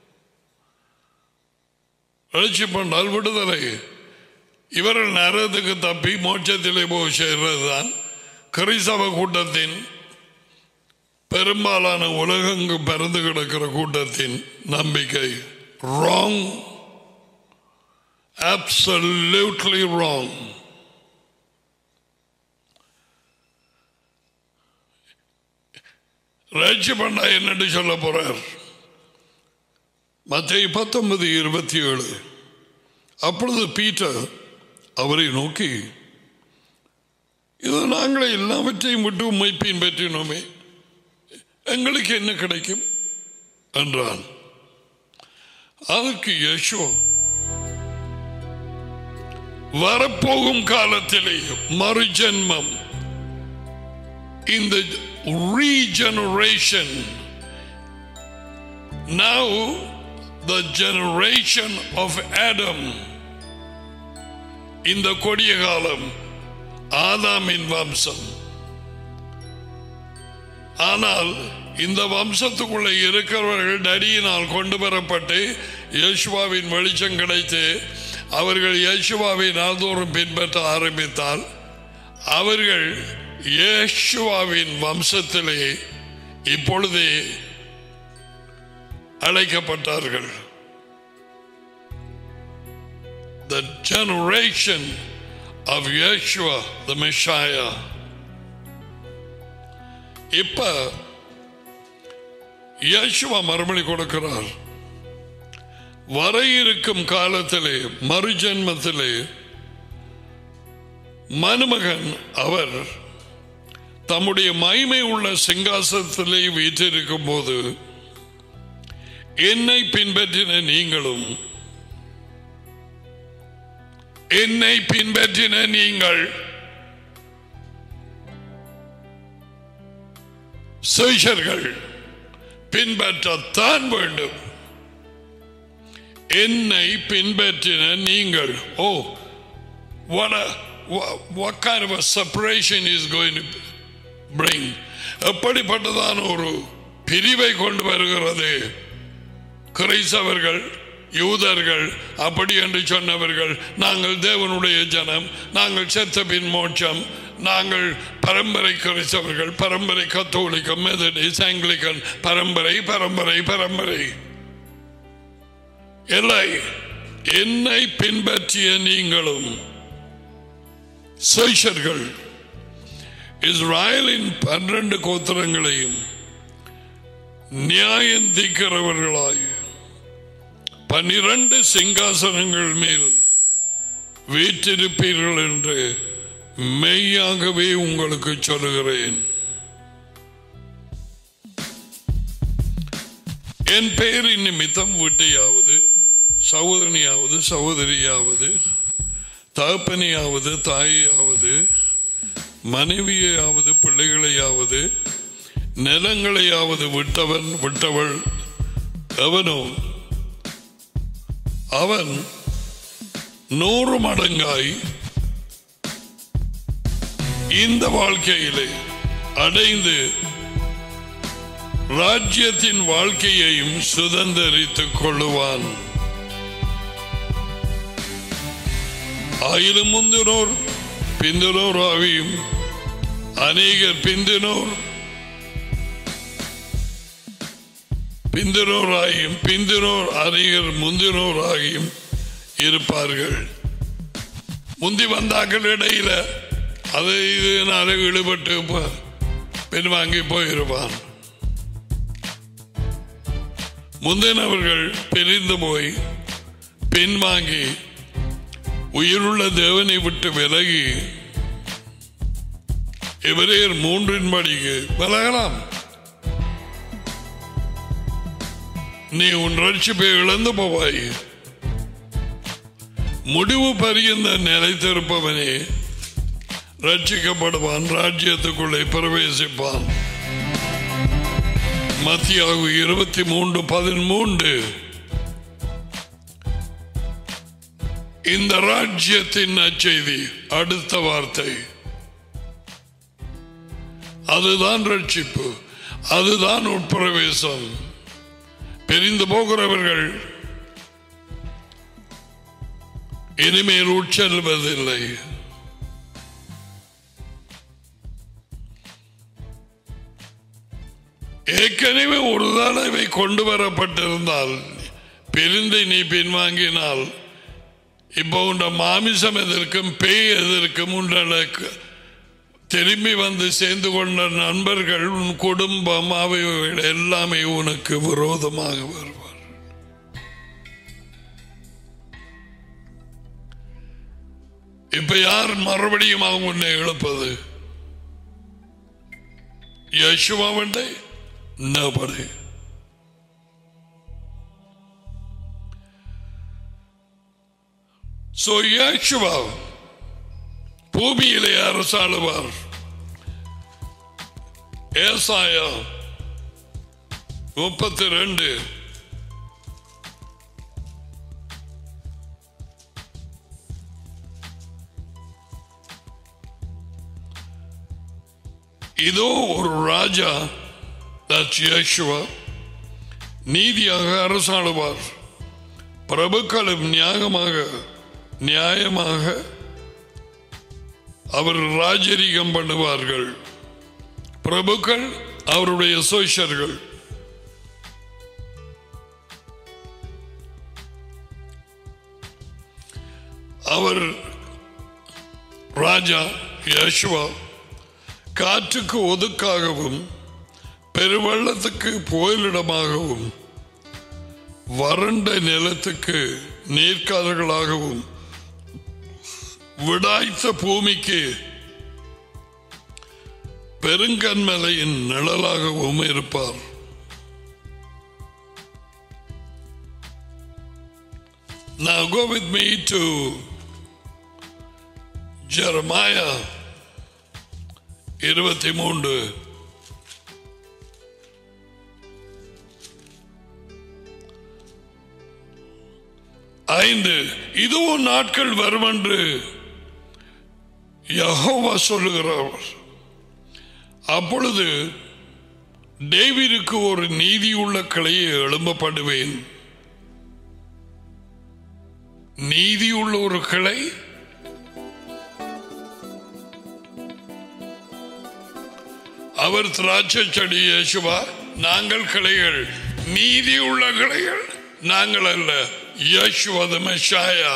ரட்சிப்பண்டால் விடுதலை. இவர்கள் நரகத்துக்கு தப்பி மோட்சத்திலே போய் சேர்றதுதான் கிறிஸ்தவ கூட்டத்தின் பெரும்பாலான உலகங்கு பறந்து கிடக்கிற கூட்டத்தின் நம்பிக்கை. Wrong, absolutely wrong. ரட்சிப்பண்டா என்னன்னு சொல்ல போறார். மத்தேயு 19:27. அப்பொழுது பீட்டர் அவரை நோக்கி, இது நாங்களே எல்லாவற்றையும் விட்டு உம்மை பின்பற்றினோமே, எங்களுக்கு என்ன கிடைக்கும் என்றான். அதற்கு இயேசு, வரப்போகும் காலத்திலே மறுஜென்மம், இந்த regeneration, now the generation of Adam, இந்த கொடிய காலம் ஆதாமின் வம்சம். ஆனால் இந்த வம்சத்துக்குள்ளே இருக்கிறவர்கள் நடியினால் கொண்டு வரப்பட்டு இயேசுவாவின் வெளிச்சம் கிடைத்து அவர்கள் இயேசுவாவை நாள்தோறும் பின்பற்ற ஆரம்பித்தால் அவர்கள் இயேசுவாவின் வம்சத்திலே இப்பொழுதே அழைக்கப்பட்டார்கள். The generation of Yeshua the Messiah. இப்ப இயேசுவா மறுமொழி கொடுக்கிறார். வர இருக்கும் காலத்திலே மறுஜென்மத்திலே மனுமகன் அவர் தம்முடைய மகிமை உள்ள சிங்காசனத்திலே வீற்றிருக்கும் போது என்னை பின்பற்றின நீங்களும், என்னை பின்பற்றின நீங்கள் சீஷர்கள் பின்பற்றத்தான் வேண்டும். என்னை பின்பற்றின நீங்கள். Oh, what kind of a separation is going to bring? எப்படிப்பட்டதான ஒரு பிரிவை கொண்டு வருகிறது. கிறிஸ்தவர்கள், யூதர்கள் அப்படி என்று சொன்னவர்கள், நாங்கள் தேவனுடைய ஜனம், நாங்கள் செத்த பின் மோட்சம், நாங்கள் பரம்பரை கிறிஸ்தவர்கள், பரம்பரை கத்தோலிக்கம், மெதடிஸ்ட், ஆங்கிலிக்கன், பரம்பரை பரம்பரை பரம்பரை இல்லை. என்னை பின்பற்றிய நீங்களும் சீஷர்கள் இஸ்ராயலின் 12 கோத்திரங்களையும் நியாயந்திக்கிறவர்களாய் 12 சிங்காசனங்கள் மேல் வீற்றிருப்பீர்கள் என்று மெய்யாகவே உங்களுக்கு சொல்லுகிறேன். என் பெயரின் நிமித்தம் வீட்டையாவது, சகோதரனையாவது, சகோதரியாவது, தகப்பனையாவது, தாயையாவது, மனைவியாவது, பிள்ளைகளையாவது, நிலங்களையாவது விட்டவன் விட்டவள் எவனோ அவன் 100 மடங்காய் இந்த வாழ்க்கையிலே அடைந்து ராஜ்யத்தின் வாழ்க்கையையும் சுதந்தரித்துக் கொள்ளுவான். ஆயிலும் முந்தினோர் பிந்தினோர் ஆகியும் அநேகர் பிந்தினோராகியும் பிந்தினோர் அநேகர் முந்தினோராகியும் இருப்பார்கள். முந்தி வந்தாக்கள் இடையில அதை இதனால ஈடுபட்டு பின்வாங்கி போயிருப்பான். முந்தினவர்கள் பிரிந்து போய் பின்வாங்கி உயிருள்ள தேவனை விட்டு விலகி எபிரேயர் 3 விலகலாம். நீ உன் ரட்சிப்பை இழந்து போவாய். முடிவு பரியந்த நிலைத்திருப்பவனே ரட்சிக்கப்படுவான், ராஜ்யத்துக்குள்ளே பிரவேசிப்பான். மத்தியாகு 23:13. இந்த ராஜ்யத்தின் நற்செய்தி அடுத்த வார்த்தை அதுதான் ரட்சிப்பு, அதுதான் உட்பிரவேசம். பிரிந்து போகிறவர்கள் இனிமேல் உட்செல்வதில்லை. ஏற்கனவே ஒரு தடவை கொண்டு வரப்பட்டிருந்தால் பிரிந்து நீ பின்வாங்கினால் இப்போ உண்ட மாமிசம் எதற்கும் பேய் எதற்கும் உண்டனுக்கு திரும்பி வந்து சேர்ந்து கொண்ட நண்பர்கள் உன் குடும்பம் அவைகள் எல்லாமே உனக்கு விரோதமாக வருவார். இப்ப யார் மறுபடியும் அவங்க உன்னை எழுப்பது? யேசுவாவண்டை nobody. So யேசுவா பூமியிலே அரசாளுவார். ஏசாயா 32 இதோ ஒரு ராஜா, யேசுவா நீதியாக அரசாளுவார். பிரபுக்களும் நியாயமாக அவர் ராஜரீகம் பண்ணுவார்கள். பிரபுக்கள் அவருடைய சோஷர்கள். அவர் ராஜா யேசுவா காற்றுக்கு ஒதுக்காகவும் பெருவெள்ளத்துக்கு புயலிடமாகவும் வறண்ட நிலத்துக்கு நீர்க்கால்களாகவும் விடாய்த்த பூமிக்கு பெருங்கன்மலையின் நிழலாகவும் இருப்பார். Now go with me to Jeremiah 23. இதுவும் நாட்கள் வரும் என்று யெகோவா சொல்லுகிறார். அப்பொழுது டேவிடுக்கு ஒரு நீதியுள்ள கிளையை எழும்ப பண்ணுவேன். நீதியுள்ள ஒரு கிளை, அவர் திராட்சை செடி யேசுவா, நாங்கள் கிளைகள், நீதியுள்ள கிளைகள் நாங்கள் அல்ல. யேசுவா தி மெஷாயா.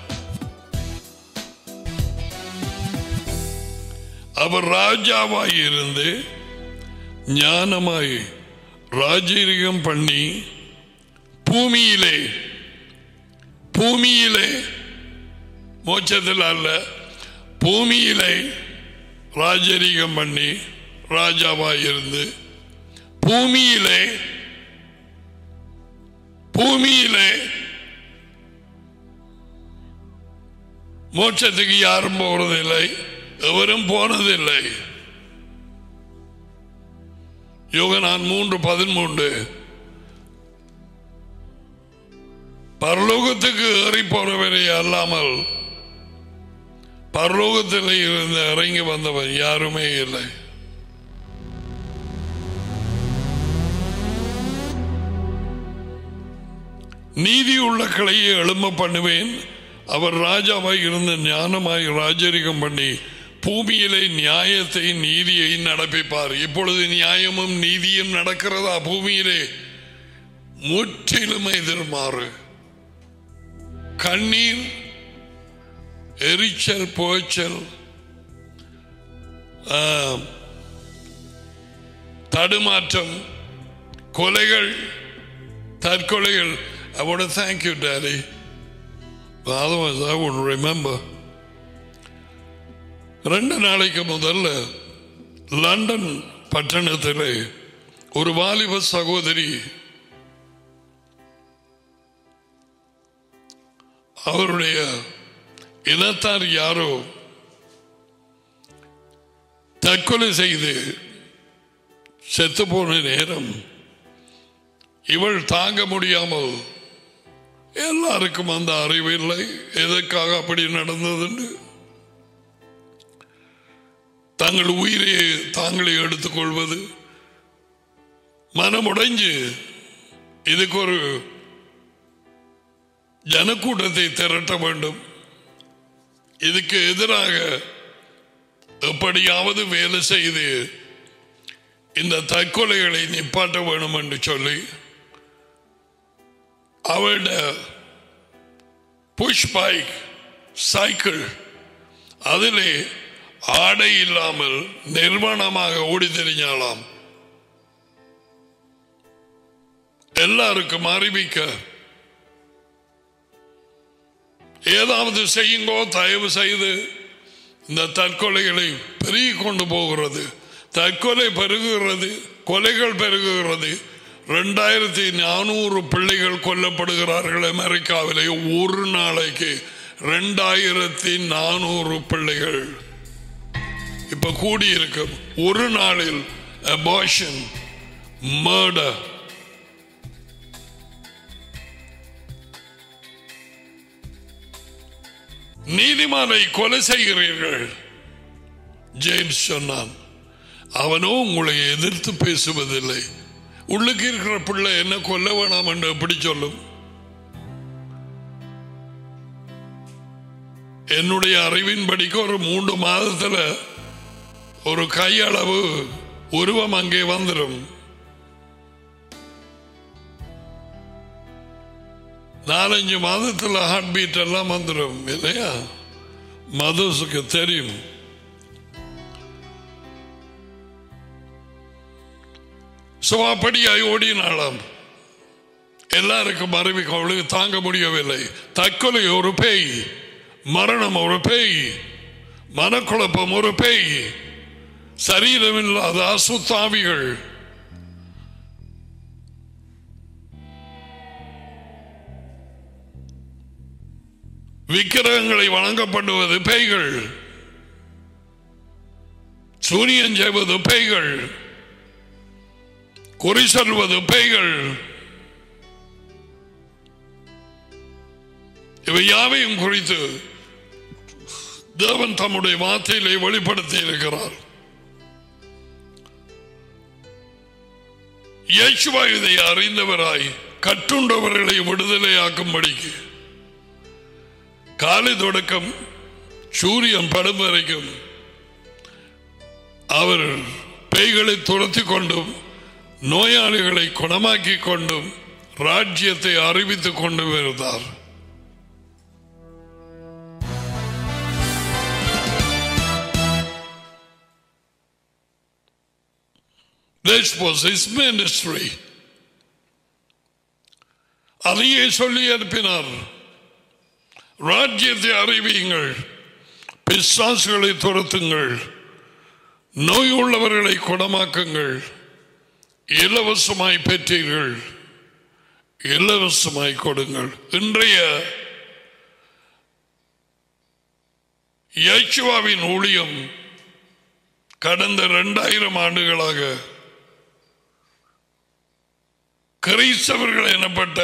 அவர் ராஜாவாய் இருந்து ஞானமாய் ராஜரீகம் பண்ணி பூமியிலே மோட்சத்தில் அல்ல, பூமியிலே ராஜரீகம் பண்ணி ராஜாவாய் இருந்து பூமியிலே மோட்சத்துக்கு யாரும் போறதில்லை, எவரும் போனதில்லை. யோகனான் 3:13 பரலோகத்துக்கு ஏறி போறவரை அல்லாமல் பரலோகத்தில் இருந்து இறங்கி வந்தவன் யாருமே இல்லை. நீதி உள்ள கிளையை எழும்ப பண்ணுவேன். அவர் ராஜாவாய் இருந்த ஞானமாய் ராஜரிகம் பண்ணி பூமியிலே நியாயத்தை நீதியை நடப்பிப்பார். இப்பொழுது நியாயமும் நீதியும் நடக்கிறதா பூமியிலே? முற்றிலும் எதிர்மாறு. கண்ணீர், எரிச்சல், புகைச்சல், தடுமாற்றம், கொலைகள், தற்கொலைகள். I want to thank you, Daddy. Otherwise I wouldn't remember. 2 நாளைக்கு முதல்ல லண்டன் பட்டணத்தில் ஒரு வாலிப சகோதரி, அவருடைய இனத்தார் யாரோ தற்கொலை செய்து செத்து போன நேரம் இவள் தாங்க முடியாமல், எல்லாருக்கும் அந்த அறிவு இல்லை எதற்காக அப்படி நடந்ததுன்னு, தங்கள் உயிரை தாங்களே எடுத்துக்கொள்வது, மனமுடைஞ்சு இதுக்கு ஒரு ஜனக்கூட்டத்தை திரட்ட வேண்டும், இதுக்கு எதிராக எப்படியாவது வேலை செய்து இந்த தற்கொலைகளை நிப்பாட்ட வேண்டும் என்று சொல்லி அவருடைய புஷ் பைக் சைக்கிள் அதிலே ஆடை இல்லாமல் நிர்வாணமாக ஓடி தெரிஞ்சாலாம். எல்லாருக்கும் அறிவிக்க, ஏதாவது செய்யுங்கோ, தயவு செய்து இந்த தற்கொலைகளை பெருகி கொண்டு போகிறது, தற்கொலை பெருகுகிறது, கொலைகள் பெருகுகிறது. 2400 பிள்ளைகள் கொல்லப்படுகிறார்கள் அமெரிக்காவிலே ஒரு நாளைக்கு. 2400 பிள்ளைகள் இப்ப கூடியிருக்கும் ஒரு நாளில். Abortion, murder. நீதிமானை கொலை செய்கிறீர்கள். ஜேம்ஸ் சொன்னான், அவனோ உங்களை எதிர்த்து பேசுவதில்லை. உள்ளுக்கு இருக்கிற பிள்ளை என்ன கொல்ல வேணாம் என்று எப்படி சொல்லும்? என்னுடைய அறிவின்படிக்கு ஒரு 3 மாதத்துல ஒரு கையளவு உருவம் அங்கே வந்துடும். 4-5 மாதத்துல ஹார்ட் பீட் எல்லாம் வந்துடும் இல்லையா? மதர்ஸுக்கு தெரியும். அப்படியாய் ஓடினாலாம். எல்லாருக்கும் அறிவிக்க அவளுக்கு தாங்க முடியவில்லை. தற்கொலை ஒரு பேய், மரணம் ஒரு பேய், மனக்குழப்பம் ஒரு பேய், சரீரமில்லாத அசுத்தாவிகள். விக்கிரகங்களை வணங்கப்படுவது பேய்கள், சூரியன் செய்வது பேய்கள், குறி சொல்வது பேய்கள். இவை யாவையும் குறித்து தேவன் தம்முடைய வார்த்தையிலே வெளிப்படுத்தி இருக்கிறார். இயேசுவா இதை அறிந்தவராய் கட்டுண்டவர்களை விடுதலையாக்கும்படிக்கு காலை தொடக்கம் சூரியன் படும் வரைக்கும் அவர் பேய்களை துரத்தி கொண்டும் நோயாளிகளை குணமாக்கி கொண்டும் ராஜ்யத்தை அறிவித்துக் கொண்டு வருகிறார். This was his ministry. அதையே சொல்லி அனுப்பினார். ராஜ்யத்தை அறிவியுங்கள், பிசாசுகளை துரத்துங்கள், நோய் உள்ளவர்களை குணமாக்குங்கள், இலவசமாய் பெற்றீர்கள், இலவசமாய் கொடுங்கள். இன்றைய இயேசுவின் ஊழியம் கடந்த 2000 ஆண்டுகளாக கிறிஸ்தவர்கள் எனப்பட்ட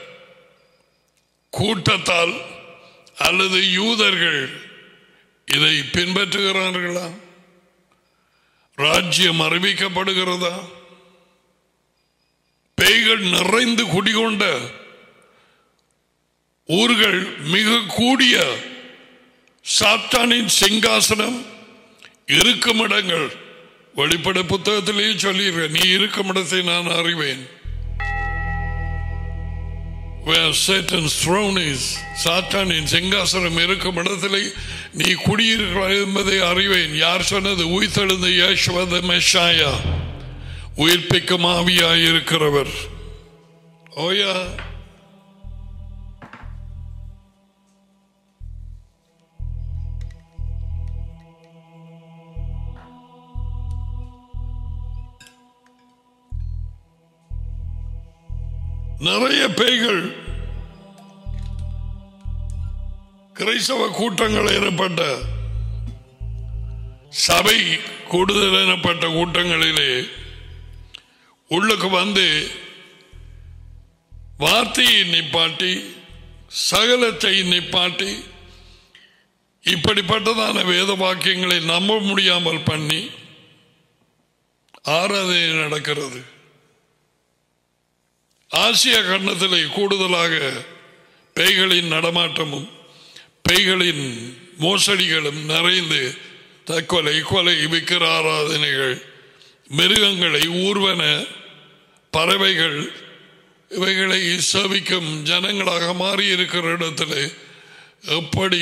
கூட்டத்தால் அல்லது யூதர்கள் இதை பின்பற்றுகிறார்களா? ராஜ்யம் அறிவிக்கப்படுகிறதா? பேய்கள் நிறைந்து குடிகொண்ட ஊர்கள், மிக கூடிய சாத்தானின் சிங்காசனம், இருக்கும் இடங்கள். வெளிப்படை புத்தகத்திலேயே சொல்லியிருக்க, நீ இருக்கும் இடத்தை நான் அறிவேன். Where Satan's throne is, சாத்தானின் சிங்காசனம் இருக்கும் இடத்திலே நீ குடியிருக்கிறாய் என்பதை அறிவேன். யார் சொன்னது? உயிர்த்தெழுந்த இயேசுவ மெஷாயா, உயிர்ப்பிக்கும் ஆவியாய் இருக்கிறவர். ஓயா, நிறைய பேய்கள் கிறிஸ்தவ கூட்டங்கள் எனப்பட்ட சபை கூடுதல் எனப்பட்ட கூட்டங்களிலே உள்ளுக்கு வந்து வார்த்தையை நிப்பாட்டி, சகலத்தை நிப்பாட்டி, இப்படிப்பட்டதான வேத வாக்கியங்களை நம்ப முடியாமல் பண்ணி ஆராதனை நடக்கிறது. ஆசியா கண்டத்திலே கூடுதலாக பேய்களின் நடமாட்டமும் பேய்களின் மோசடிகளும் நிறைந்து தற்கொலை, கொலை, விக்கிர ஆராதனைகள், மிருகங்களை, ஊர்வன பறவைகள் இவைகளை சேவிக்கும் ஜனங்களாக மாறி இருக்கிற இடத்துல எப்படி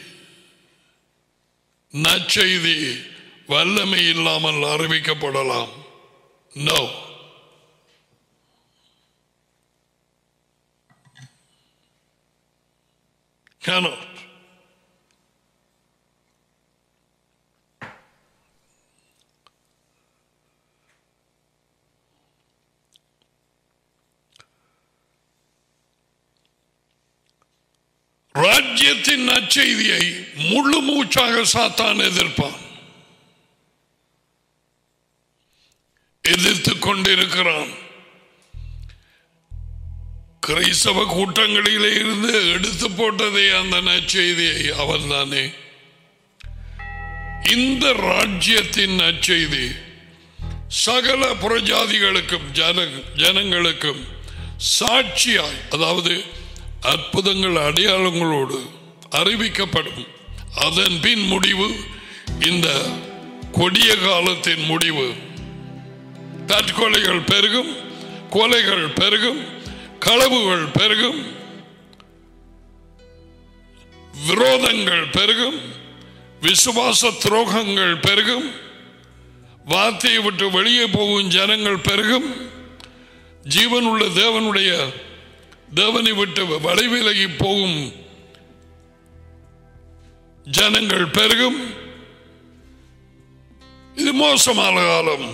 நற்செய்தி வல்லமை இல்லாமல் அறிவிக்கப்படலாம்? நோ. Cannot. ராஜ்யத்தின் நற்செய்தியை முழு மூச்சாக சாத்தான் எதிர்ப்பான், எதிர்த்துக் கொண்டிருக்கிறான். கிறிஸ்தவ கூட்டங்களிலே இருந்து எடுத்து போட்டதே அந்த நற்செய்தியை அவன் தானே. இந்த ராஜ்யத்தின் நற்செய்தி சகல புறஜாதிகளுக்கும் ஜனங்களுக்கும் சாட்சியாய், அதாவது அற்புதங்கள் அடையாளங்களோடு அறிவிக்கப்படும். அதன் பின் முடிவு, இந்த கொடிய காலத்தின் முடிவு. தற்கொலைகள் பெருகும், கொலைகள் பெருகும், களவுகள் பெருகும், விரோதங்கள் பெருகும், விசுவாச துரோகங்கள் பெருகும், வார்த்தையை விட்டு வெளியே போகும் ஜனங்கள் பெருகும், ஜீவனுள்ள தேவனை விட்டு வளைவிலகி போகும் ஜனங்கள் பெருகும். இது மோசமான காலம்.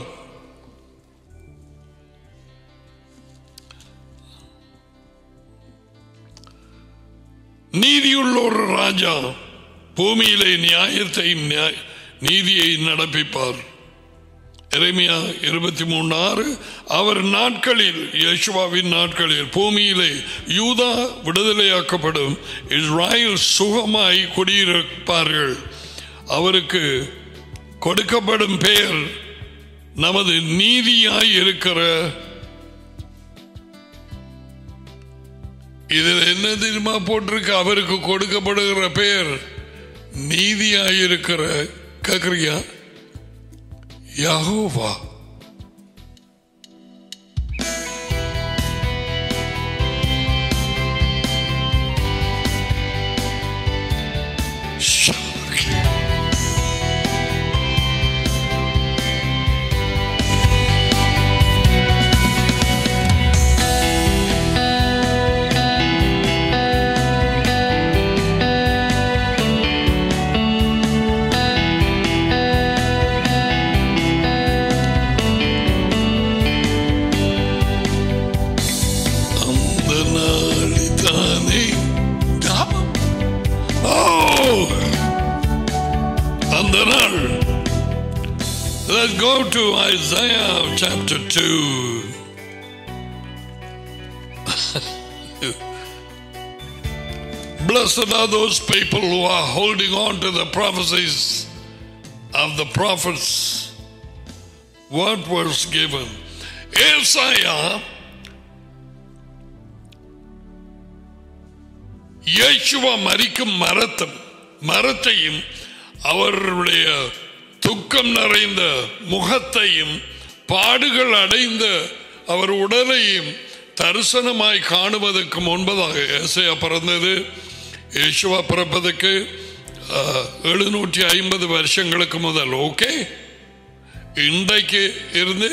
நீதியுள்ள ஒரு ராஜா பூமியிலே நியாயத்தையும் நீதியை நடப்பிப்பார். எரேமியா 23:6. அவர் நாட்களில், யெஷுவாவின் நாட்களில் பூமியிலே யூதா விடுதலையாக்கப்படும், இஸ்ராயேல் சுகமாய் குடியிருப்பார்கள். அவருக்கு கொடுக்கப்படும் பெயர் நமது நீதியாய் இருக்கிற. இதில் என்ன தெரியுமா போட்டிருக்கு? அவருக்கு கொடுக்கப்படுகிற பெயர் நீதியாயிருக்கிற. கேக்குறியா? Jehovah. Let's go to Isaiah chapter 2. Blessed are those people who are holding on to the prophecies of the prophets. What was given? Isaiah Yeshua மரிக்கும் மரத்தையும் அவருடைய துக்கம் நிறைந்த முகத்தையும் பாடுகள் அடைந்த அவர் உடலையும் தரிசனமாய் காணுவதற்கு முன்பதாக ஏசாயா பிறந்தது. யேசுவா பிறப்பதற்கு 750 வருஷங்களுக்கு முதல். ஓகே, இன்றைக்கு இருந்து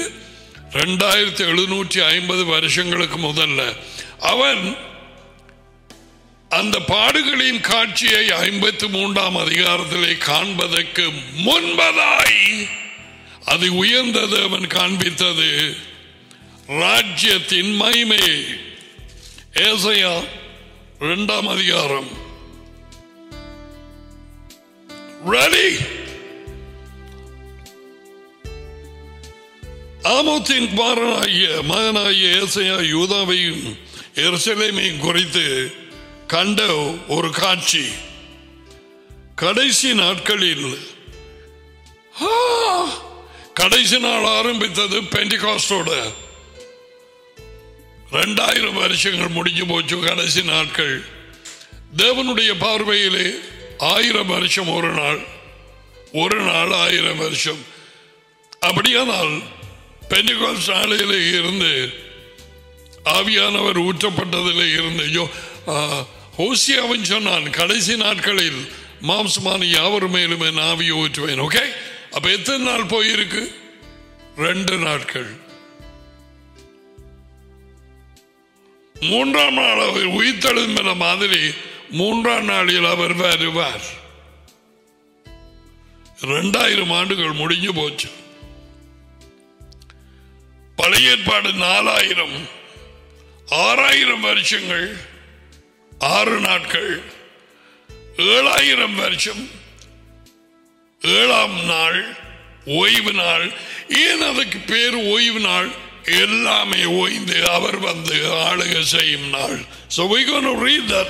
2750 வருஷங்களுக்கு முதல்ல அவன் அந்த பாடுகளின் காட்சியை 53ஆம் அதிகாரத்திலே காண்பதற்கு முன்பதாய் அது உயர்ந்தது அவன் காண்பித்தது ராஜ்யத்தின் மகிமை. ஏசாயா 2ஆம் அதிகாரம். ரெடி? ஆமோத்தின் மகனாகிய ஏசாயா யூதாவையும் எருசலேமையும் குறித்து கண்ட ஒரு காட்சி. கடைசி நாட்களில் கடைசி நாள் ஆரம்பித்தது பெண்டிகாஸ்டோட 2000 வருஷங்கள் முடிஞ்சு போச்சு. கடைசி நாட்கள் தேவனுடைய பார்வையிலே 1000 வருஷம் ஒரு நாள் 1000 வருஷம். அப்படியானால் பெண்டிகாஸ்ட் நாளிலே இருந்து ஆவியானவர் ஊற்றப்பட்டதிலே இருந்து ஹோசியாவின் சொன்னான், கடைசி நாட்களில் மாம்சமான யாவர் மேலும் என் ஆவியை ஊற்றுவேன். ஓகே, அப்ப எத்தனை நாள் போயிருக்கு? 2 நாட்கள். 3ஆம் நாள் அவர் உயிர்த்தெழுந்த மாதிரி 3ஆம் நாளில் அவர் வருவார். 2000 ஆண்டுகள் முடிஞ்சு போச்சு. பழைய ஏற்பாடு 4000, 6000 வருஷங்கள் 6 நாட்கள், 7000 வருஷம் 7ஆம் நாள் ஓய்வு நாள். ஏன் அதுக்கு பேர் ஓய்வு நாள்? எல்லாமே ஓய்ந்து அவர் வந்து ஆளுகை செய்யும் நாள். So we're going to read that.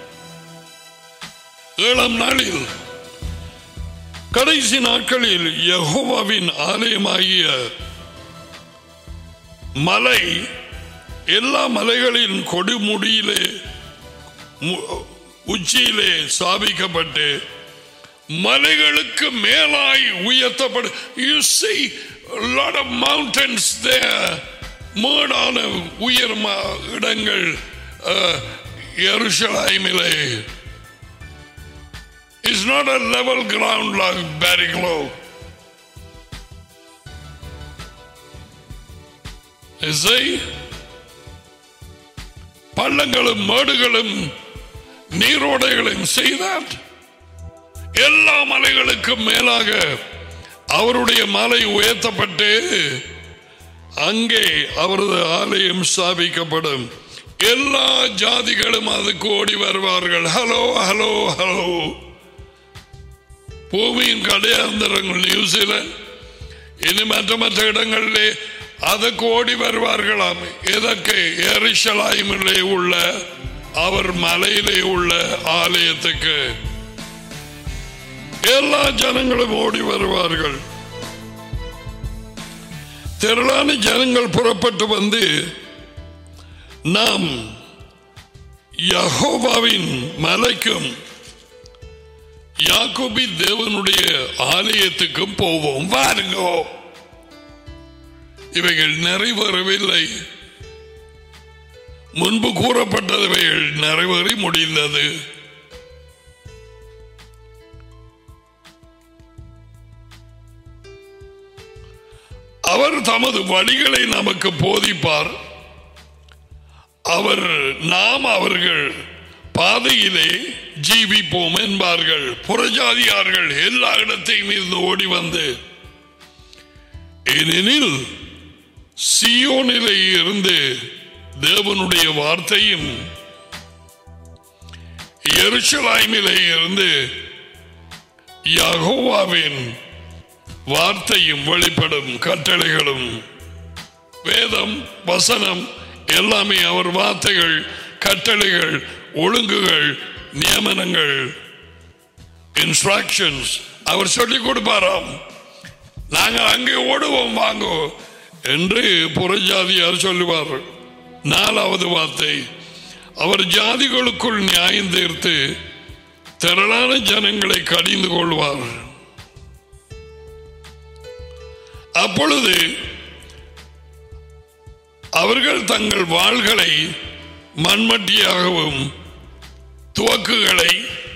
7ஆம் நாளில் கடைசி நாட்களில் யெகோவாவின் ஆலயமாகிய மலை எல்லா மலைகளின் கொடுமுடியிலே உச்சியிலே ஸ்தாபிக்கப்பட்டு மலைகளுக்கு மேலாய் உயர்த்தப்படும். You see a lot of mountains there. மேடான உயர் இடங்கள் எருசலேமிலே. It's not a level ground like Barriclow. You see, பள்ளங்களும் மேடுகளும் நீரோடைகளையும் செய்தார். எல்லா மலைகளுக்கும் மேலாக அவருடைய மலை உயர்த்தப்பட்டு அங்கே அவரது ஆலயம் ஸ்தாபிக்கப்படும். எல்லா ஜாதிகளும் அதுக்கு ஓடி வருவார்கள். Hello hello hello. பூமியின் கடையாந்தரங்கள் நியூசிலாந்து இனி மற்ற இடங்களிலே அதுக்கு ஓடி வருவார்களாம். எதற்கு? எருசலேமிலே உள்ள அவர் மலையிலே உள்ள ஆலயத்துக்கு எல்லா ஜனங்களும் ஓடி வருவார்கள். திரளான ஜனங்கள் புறப்பட்டு வந்து நாம் யெகோவாவின் மலைக்கும் யாக்கோபின் தேவனுடைய ஆலயத்துக்கும் போவோம் வாருங்கோ. இவைகள் நிறைவேறவில்லை. முன்பு கூறப்பட்டவைகள் நிறைவேறி முடிந்தது. அவர் தமது வழிகளை நமக்கு போதிப்பார். நாம் அவர்கள் பாதையிலே ஜீவிப்போம் என்பார்கள். புறஜாதியார்கள் எல்லா இடத்தையும் இருந்து ஓடி வந்து, ஏனெனில் சீயோனிலே இருந்து தேவனுடைய வார்த்தையும் எருசலேமிலே இருந்து யெகோவாவின் வார்த்தையும் வெளிப்படும். கட்டளைகளும் வேதம் வசனம் எல்லாமே அவர் வார்த்தைகள், கட்டளைகள், ஒழுங்குகள், நியமனங்கள், இன்ஸ்ட்ரக்ஷன்ஸ் அவர் சொல்லிக் கொடுப்பாராம். நாங்கள் அங்கே ஓடுவோம் வாங்கோ என்று புறஜாதியார் சொல்லுவார். 4வது வார்த்தை, அவர் ஜாதிகளுக்குள் நியாயம் தீர்த்து திரளான ஜனங்களை கடிந்து கொள்வார். அப்பொழுது அவர்கள் தங்கள் வாள்களை மண்மட்டியாகவும் துவக்குகளை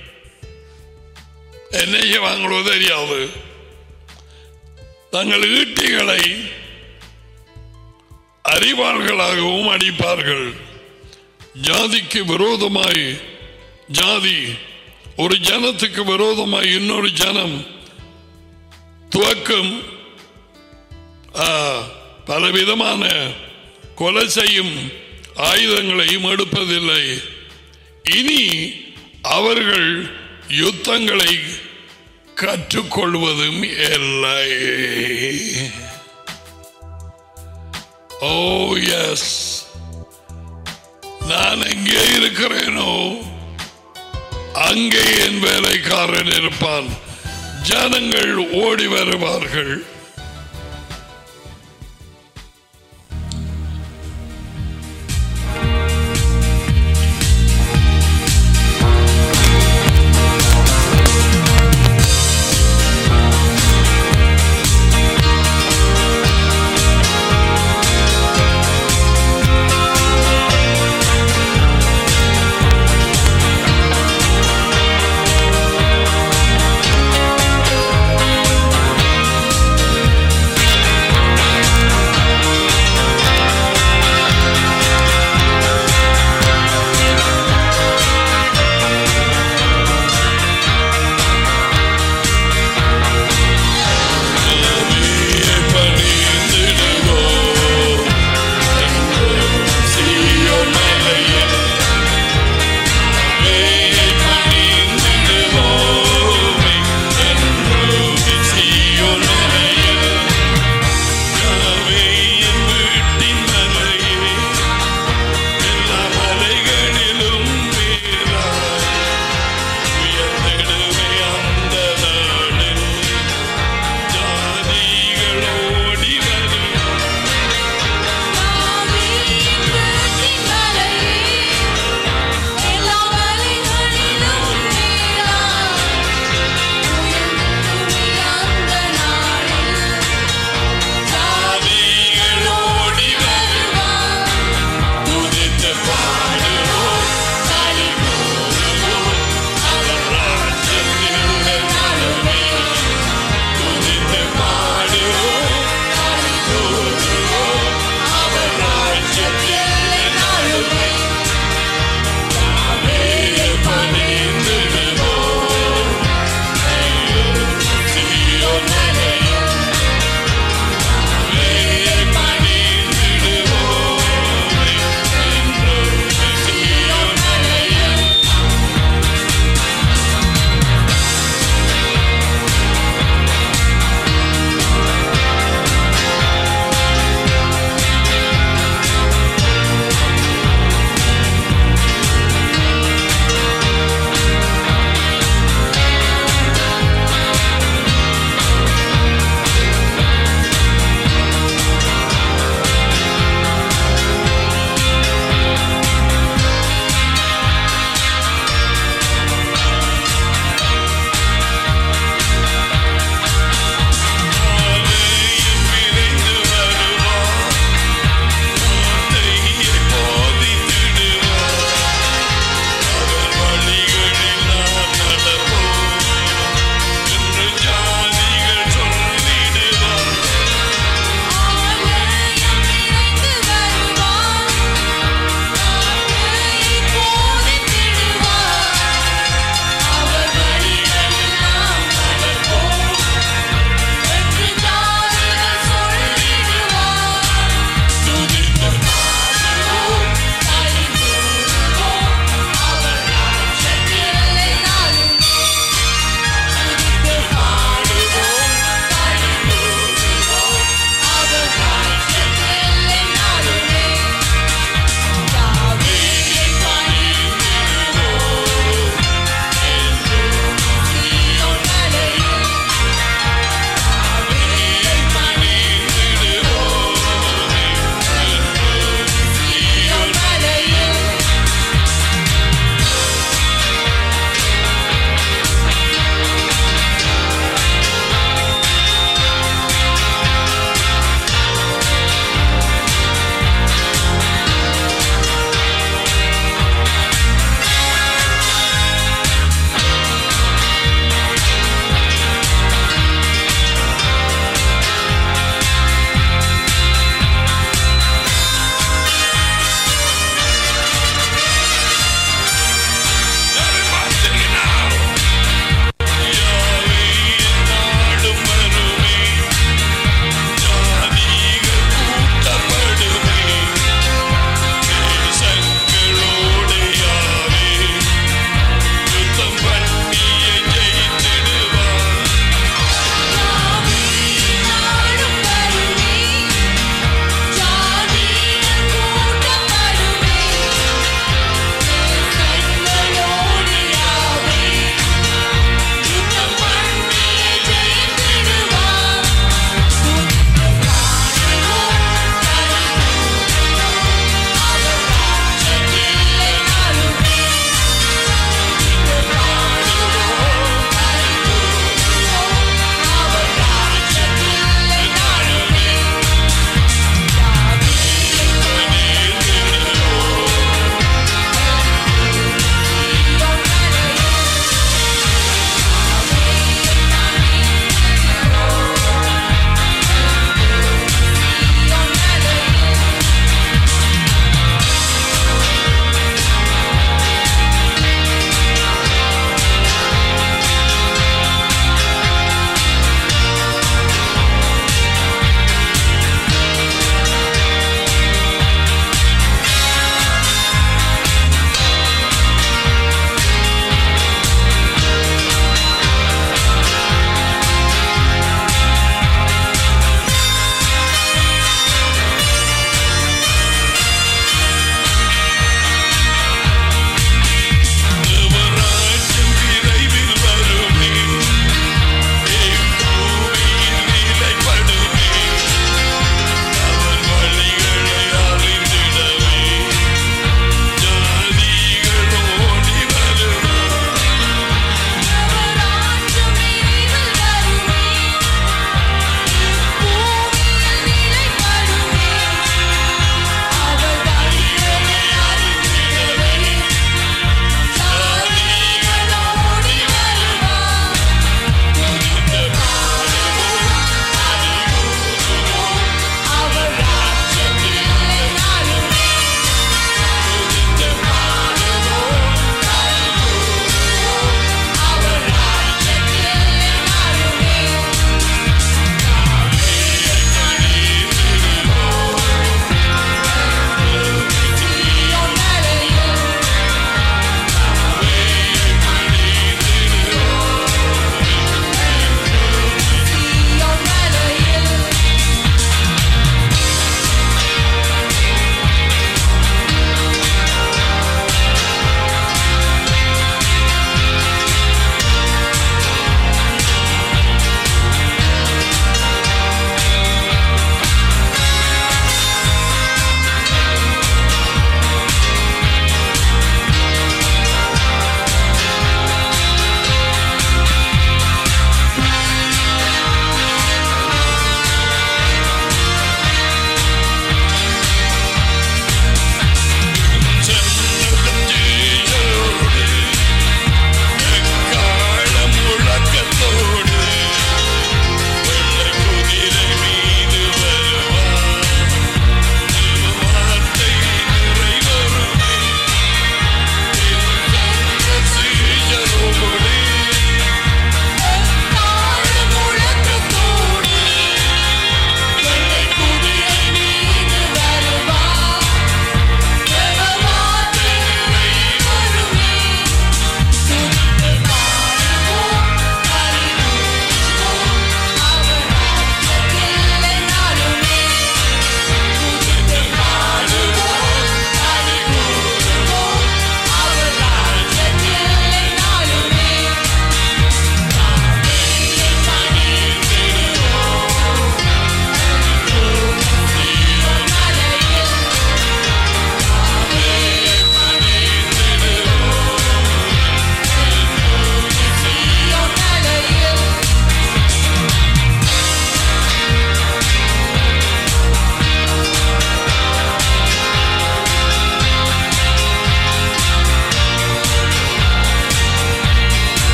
என்ன செய்வாங்களோ தெரியாது, தங்கள் ஈட்டிகளை அறிவாள்களாகவும் அடிப்பார்கள். ஜாதிக்கு விரோதமாய் ஜாதி, ஒரு ஜனத்துக்கு விரோதமாய் இன்னொரு ஜனம் துவக்கும் பலவிதமான கொலை செய்யும் ஆயுதங்களையும் எடுப்பதில்லை. இனி அவர்கள் யுத்தங்களை கற்றுக்கொள்வதும் இல்லை. ஓ எஸ், நான் எங்கே இருக்கிறேனோ அங்கே என் வேலைக்காரன் இருப்பான். ஜனங்கள் ஓடி வருவார்கள்.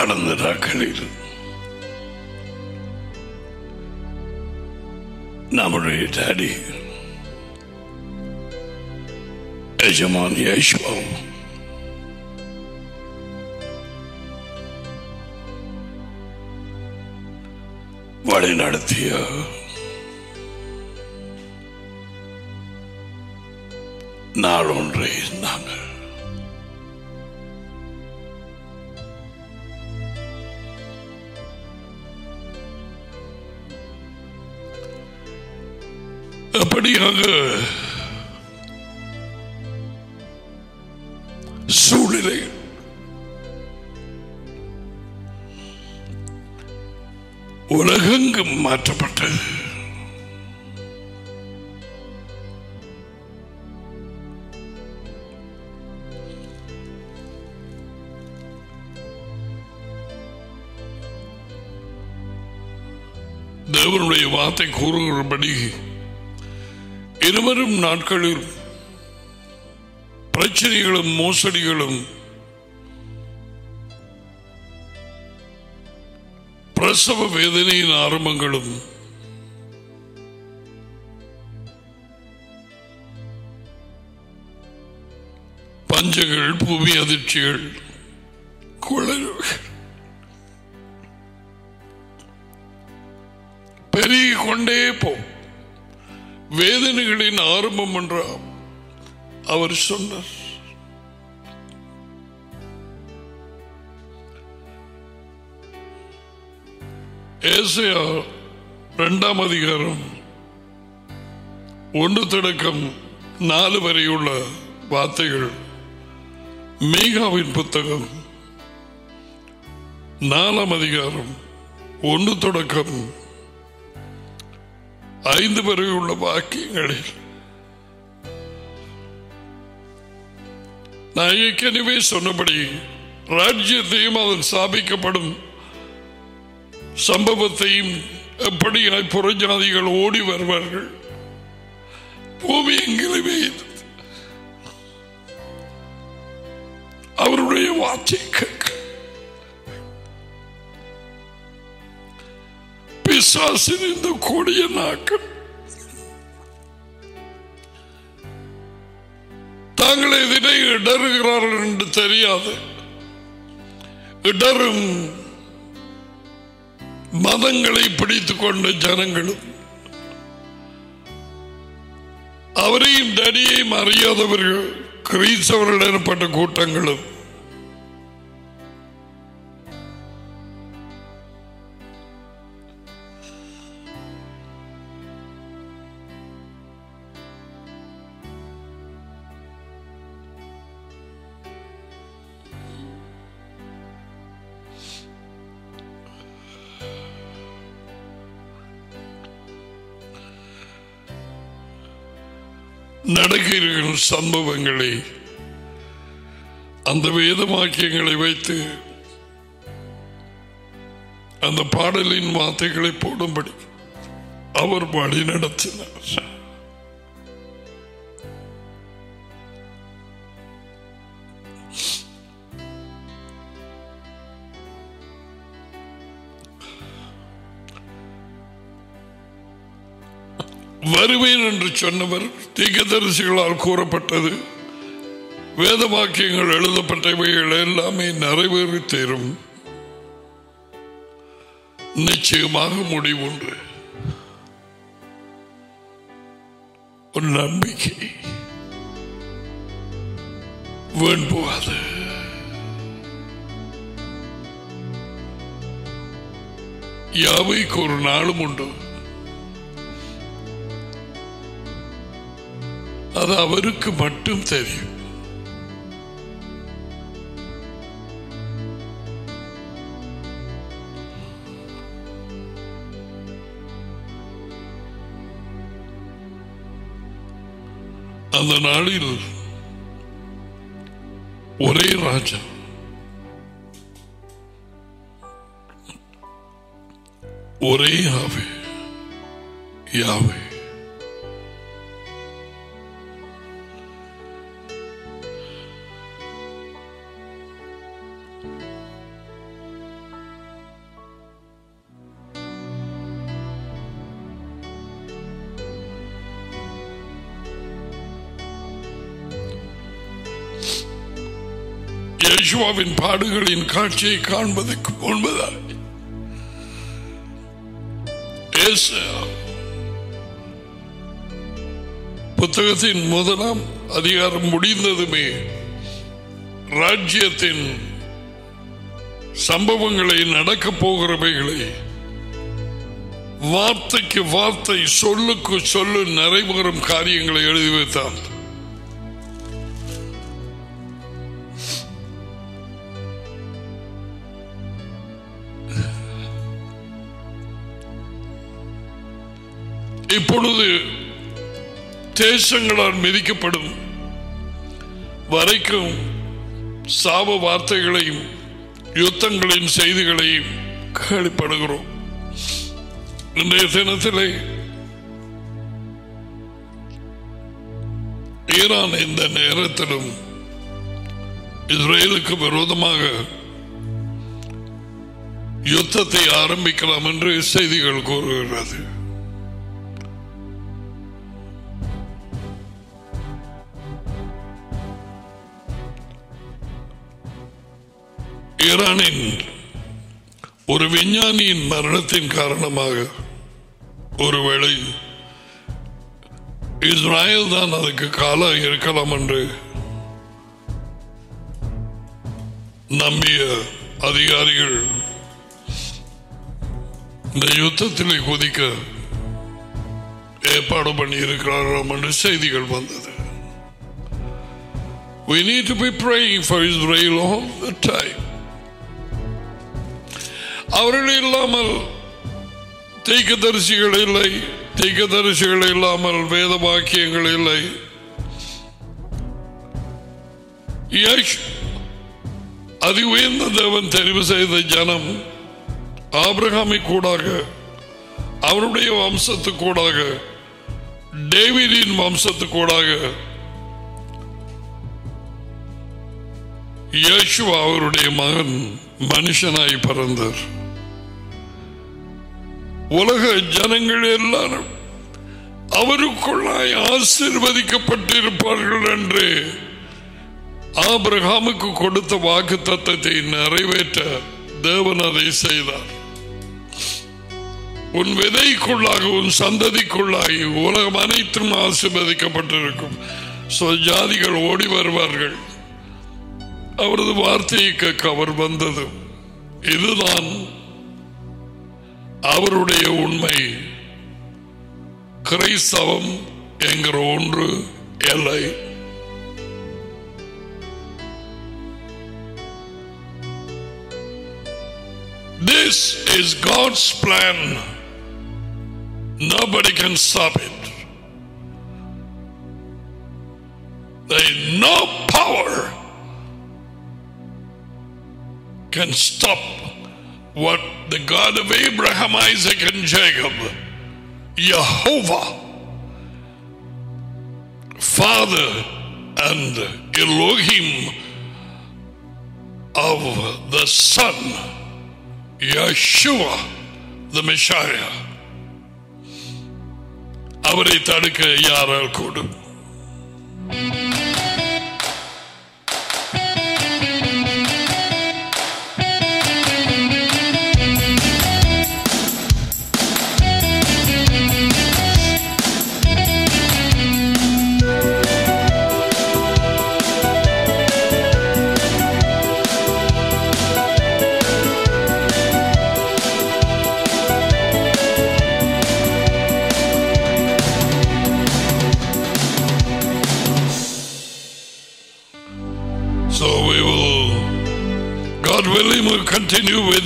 கடந்த நாட்களில் நம்முடைய டாடி எஜமான் யேசுவா வழி நடத்திய நாள் ஒன்றை நாங்கள் அப்படியாக சூழ்நிலை உலகெங்கும் மாற்றப்பட்டது. தேவனுடைய வார்த்தை கூறுகிறபடி இருவரும் நாட்களில் பிரச்சனைகளும் மோசடிகளும் பிரசவ வேதனையின் ஆரம்பங்களும் பஞ்சங்கள் பூமி அதிர்ச்சிகள் பெருகிக் கொண்டே போ வேதனைகளின் ஆரம்பம் என்றார் அவர் சொன்னார். ஏசாயா 2ஆம் அதிகாரம் 1-4 வரையுள்ள வார்த்தைகள், மீகாவின் புத்தகம் 4ஆம் அதிகாரம் 1-5 வரையுள்ள வாக்கியங்களில் நான் ஏற்கனவே சொன்னபடி ராஜ்யத்தையும் அதன் ஸ்தாபிக்கப்படும் சம்பவத்தையும் எப்படியாய் புறஜாதிகள் ஓடி வருவார்கள், பூமி எங்கிலுமே அவருடைய வார்த்தை கேட்க பிசாசின் இந்த கொடிய நாட்கள் தாங்கள் எதிரே இடறுகிறார்கள் என்று தெரியாது இடரும் மதங்களை பிடித்துக் கொண்ட ஜனங்களும் அவரையும் தடியையும் அறியாதவர்கள் கிறிஸ்தவர்கள் எனப்பட்ட கூட்டங்களும் நடக்கிற சம்பவங்களை அந்த வேத வாக்கியங்களை வைத்து அந்த பாடலின் வார்த்தைகளை போடும்படி அவர் வழி நடத்தினார். வருவேன் என்று சொன்னவர் தீர்க்கதரிசிகளால் கூறப்பட்டது, வேத வாக்கியங்கள் எழுதப்பட்டவைகள் எல்லாமே நிறைவேறி தீரும், நிச்சயமாக முடிவுண்டு. ஒரு நம்பிக்கை வேண்டுவாது. யாவைக்கு ஒரு நாளும் உண்டு, அது அவருக்கு மட்டும் தெரியும். அந்த நாளில் ஒரே ராஜா, ஒரே ஆவி, யாவே. யேசுவாவின் பாடுகளின் காட்சியை காண்பதற்கு முன்பதாக புத்தகத்தின் 1ஆம் அதிகாரம் முடிந்ததுமே ராஜ்யத்தின் சம்பவங்களை நடக்கப் போகிறவைகளை வார்த்தைக்கு வார்த்தை சொல்லுக்கு சொல்லு நிறைவேறும் காரியங்களை எழுதி வைத்தான். இப்பொழுது தேசங்களால் மிதிக்கப்படும் வரைக்கும் சாப வார்த்தைகளையும் யுத்தங்களின் செய்திகளையும் கேள்விப்படுகிறோம். இன்றைய தினத்திலே ஈரான் இந்த நேரத்திலும் இஸ்ரேலுக்கு விரோதமாக யுத்தத்தை ஆரம்பிக்கலாம் என்று செய்திகள் கூறுகிறது. ஈரானின் ஒரு விஞ்ஞானியின் மரணத்தின் காரணமாக ஒருவேளை இஸ்ரேல் தான் அதுக்கு காலம் இருக்கலாம் என்று நம்பிய அதிகாரிகள் இந்த யுத்தத்திலே குதிக்க ஏற்பாடு பண்ணி இருக்கிறார்கள் என்று செய்திகள் வந்தது. We need to be praying for Israel all the time. அவர்கள் இல்லாமல் தீர்க்கதரிசிகள் இல்லை, தீர்க்கதரிசிகள் இல்லாமல் வேத வாக்கியங்கள் இல்லை. அதி உயர்ந்த தேவன் தெரிவு செய்த ஜனம் ஆபிரகாமை கூடாக, அவருடைய வம்சத்து கூடாக, டேவிடின் வம்சத்து கூடாக யேசுவா அவருடைய மகன் மனுஷனாய் பிறந்தார். உலக ஜனங்கள் எல்லாரும் அவருக்குள்ளாய் ஆசீர்வதிக்கப்பட்டிருப்பார்கள் என்று ஆபிரகாமுக்கு கொடுத்த வாக்கு தத்தத்தை நிறைவேற்ற தேவன் அதை செய்தார். உன் விதைக்குள்ளாக, உன் சந்ததிக்குள்ளாகி உலகம் அனைத்தும் ஆசீர்வதிக்கப்பட்டிருக்கும். ஜாதிகள் ஓடி வருவார்கள். அவரது வார்த்தையை கேட்க அவர் வந்தது. இதுதான் அவருடைய உண்மை. கிறிஸ்தவம் என்கிற ஒன்று இல்லை. This is God's plan. Nobody can stop it. There is no power can stop what the God of Abraham, Isaac and Jacob, Jehovah, Father and Elohim of the Son, Yeshua, the Messiah, அவரை தடுக்க யாரால் கூடும்? We'll continue with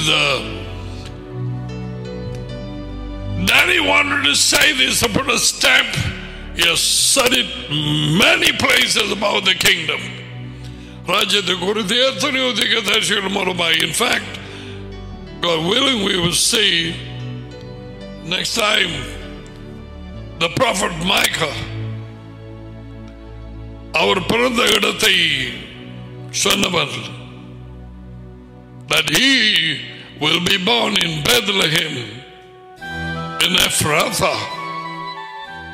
Daddy wanted to say this, to put a stamp. He has said it many places about the kingdom. In fact, God willing, we will see next time the prophet Micah, our பிறந்த இடத்தை சொன்னவர், that he will be born in Bethlehem in Ephrathah.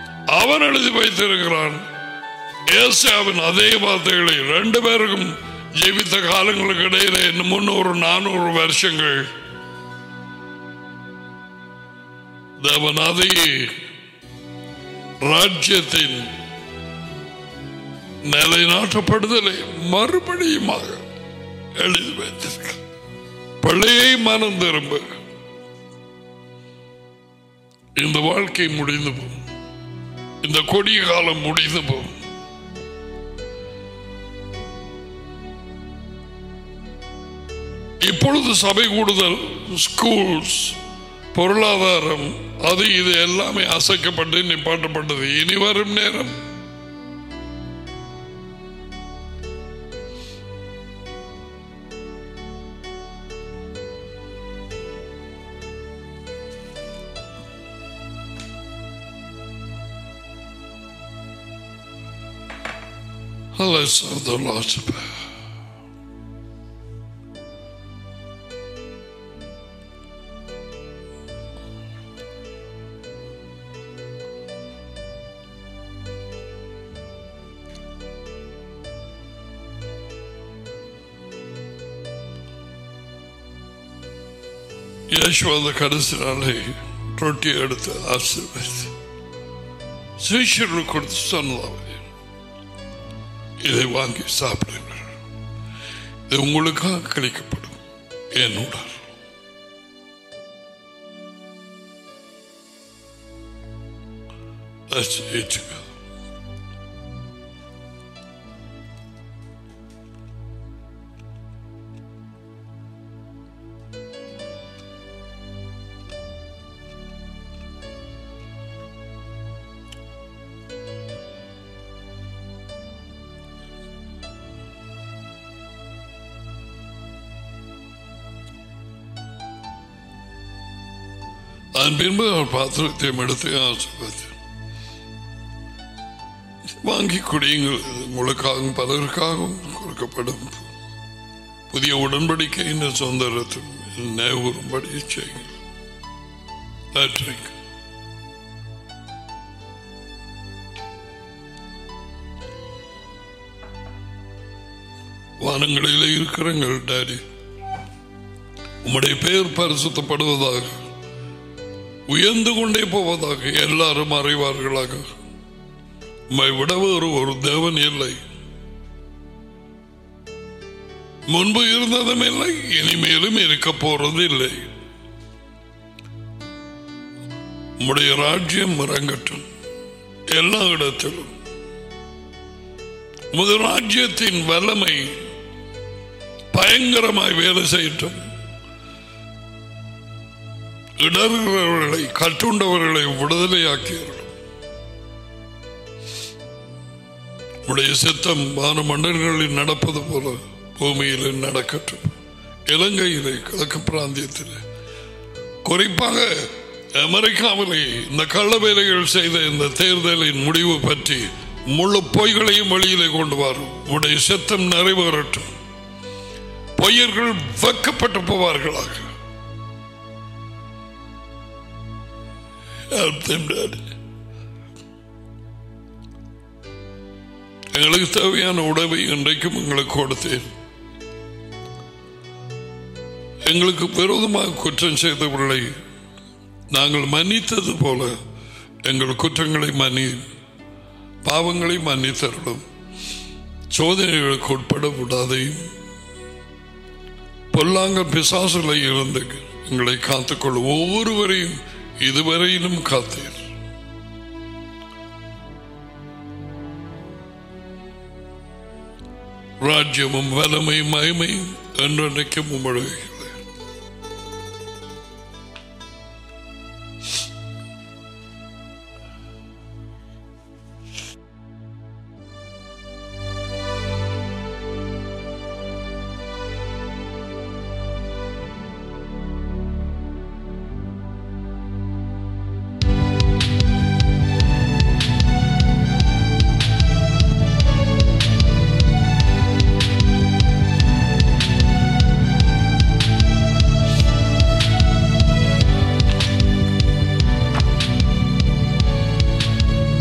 அவன் எழுதி வைத்திருக்கிறான். ஏசாவின் அதே வார்த்தைகளை ரெண்டு பேருக்கும் ஜீவித்த காலங்களுக்கு இடையில 300-400 வருஷங்கள் தேவனாதி ராஜ்யத்தின் நிலைநாட்டப்படுதலை மறுபடியுமாக எழுதி வைத்திருக்க பழைய மனம் திரும்ப இந்த வாழ்க்கை முடிந்து போகும். இந்த கொடிய காலம் முடிந்து போகும். இப்பொழுது சபை கூடுதல், ஸ்கூல்ஸ், பொருளாதாரம், அது இது எல்லாமே அசைக்கப்பட்டு நிப்பாட்டப்பட்டது. இனி வரும் நேரம் let's have the Lord's Prayer. Yeshua அந்த கடைசி நாளை ரொட்டி எடுத்து ஆசீர்வதித்து சீஷர்களுக்கு கொடுத்து சொன்னதாக, இதை வாங்கி சாப்பிடுங்கள், இது உங்களுக்காக கிடைக்கப்படும் என் உடல். ஏற்றுக்க. அதன் பின்பு அவர் பாத்திரத்தையும் எடுத்து ஆசீர்வதித்து, வாங்கி குடியுங்கள், உங்களுக்காகவும் பலருக்காகவும் கொடுக்கப்படும் புதிய உடன்படிக்கையின் சொந்த ரத்தம், நினைவுறும்படி செய்யுங்கள். வானங்களிலே இருக்கிறங்கள் டாடி, உம்முடைய பெயர் பரிசுத்தப்படுவதாக, உயர்ந்து கொண்டே போவதாக, எல்லாரும் அறிவார்களாக, உம்மை விட ஒரு தேவன் இல்லை, முன்பு இருந்ததும் இல்லை, இனிமேலும் இருக்க போறது இல்லை. உம்முடைய ராஜ்யம் இறங்கட்டும் எல்லா இடத்திலும். உமது ராஜ்யத்தின் வல்லமை பயங்கரமாய் வேலை செய்யட்டும். இடர்கிறவர்களை, கட்டுண்டவர்களை விடுதலையாக்கியவர்கள். உடைய சித்தம் வான மண்டலங்களில் நடப்பது போல பூமியில் நடக்கட்டும். இலங்கையிலே, கிழக்கு பிராந்தியத்தில், குறிப்பாக அமெரிக்காவிலே இந்த கள்ள வேலைகள் செய்த இந்த தேர்தலின் முடிவு பற்றி முழு பொய்களையும் வெளியிலே கொண்டு வரும். உடைய சித்தம் நிறைவேறட்டும். பொய்யர்கள் வெக்கப்பட்டு போவார்களாக. எங்களுக்கு தேவையான உணவை இன்றைக்கும் எங்களுக்கு கொடுத்தேன். எங்களுக்கு விரோதமாக குற்றம் செய்தவர்களை நாங்கள் மன்னித்தது போல எங்கள் குற்றங்களை பாவங்களை மன்னித்தருளும். சோதனைகளுக்கு உட்பட விடாதையும் பொல்லாங்க பிசாசுகளை இருந்து எங்களை காத்துக்கொள்ளும். ஒவ்வொருவரையும் இதுவரையிலும் காத்தீர். ராஜ்யமும் வல்லமையும் மகிமையும் என்றென்றைக்கும் உம்முடைய.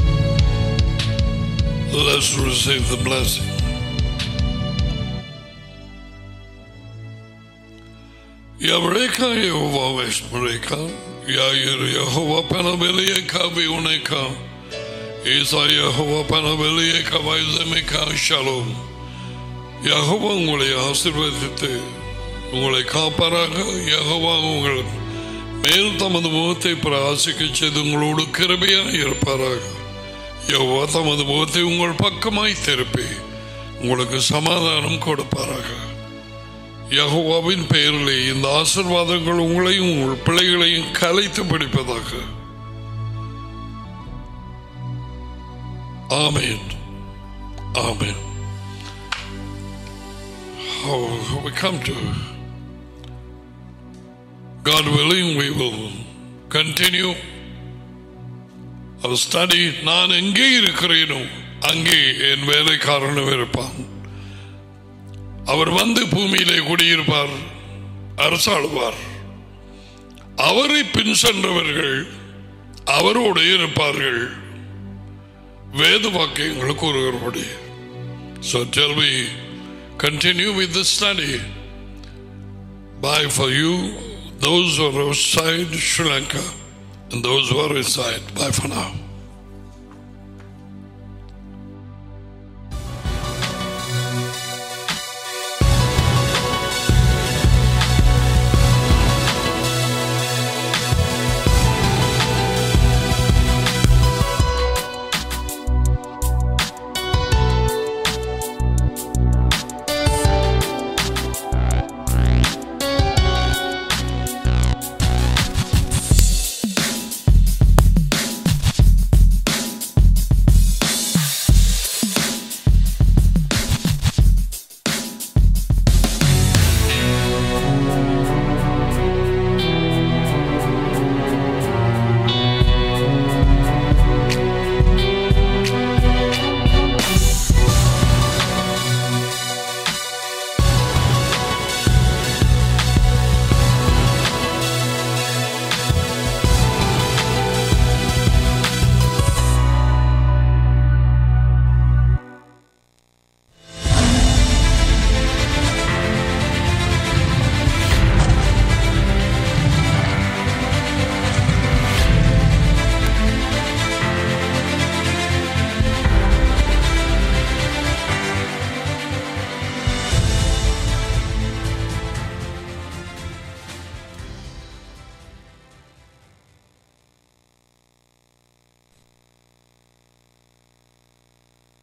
Let's receive the blessing. Yavreka Yehovah Veshmareka, Yair Yehovah Panabelieka Viuneka, Isa Yehovah Panabelieka Vaizemeka Shalom. Jehovah உங்களை ஆசீர்வதித்து உங்களை காப்பாராக. யெகோவா உங்கள் மேல் தமது முகத்தை பிரகாசிக்க செய்து உங்களோடு கிருபையாய் இருப்பாராக. யெகோவா தமது முகத்தை உங்கள் பக்கமாய் திருப்பி உங்களுக்கு சமாதானம் கொடுப்பாராக. யெகோவாவின் பெயரிலே இந்த ஆசீர்வாதங்கள் உங்களையும் உங்கள் பிள்ளைகளையும் கலைத்து பிடிப்பதாக. ஆமென், ஆமென். We come to God willing, we will continue our study. நான் எங்கே இருக்கிறேனோ அங்கே என் வேலைக்காரனும் இருப்பான். அவர் வந்து பூமியிலே குடியிருப்பார், அரசாளுவார். அவரை பின் சென்றவர்கள் அவரோடு இருப்பார்கள். வேத வாக்கியங்களுக்கு ஒருவருடைய. So tell me, continue with the study. Bye for you, those who are outside Sri Lanka and those who are inside. Bye for now.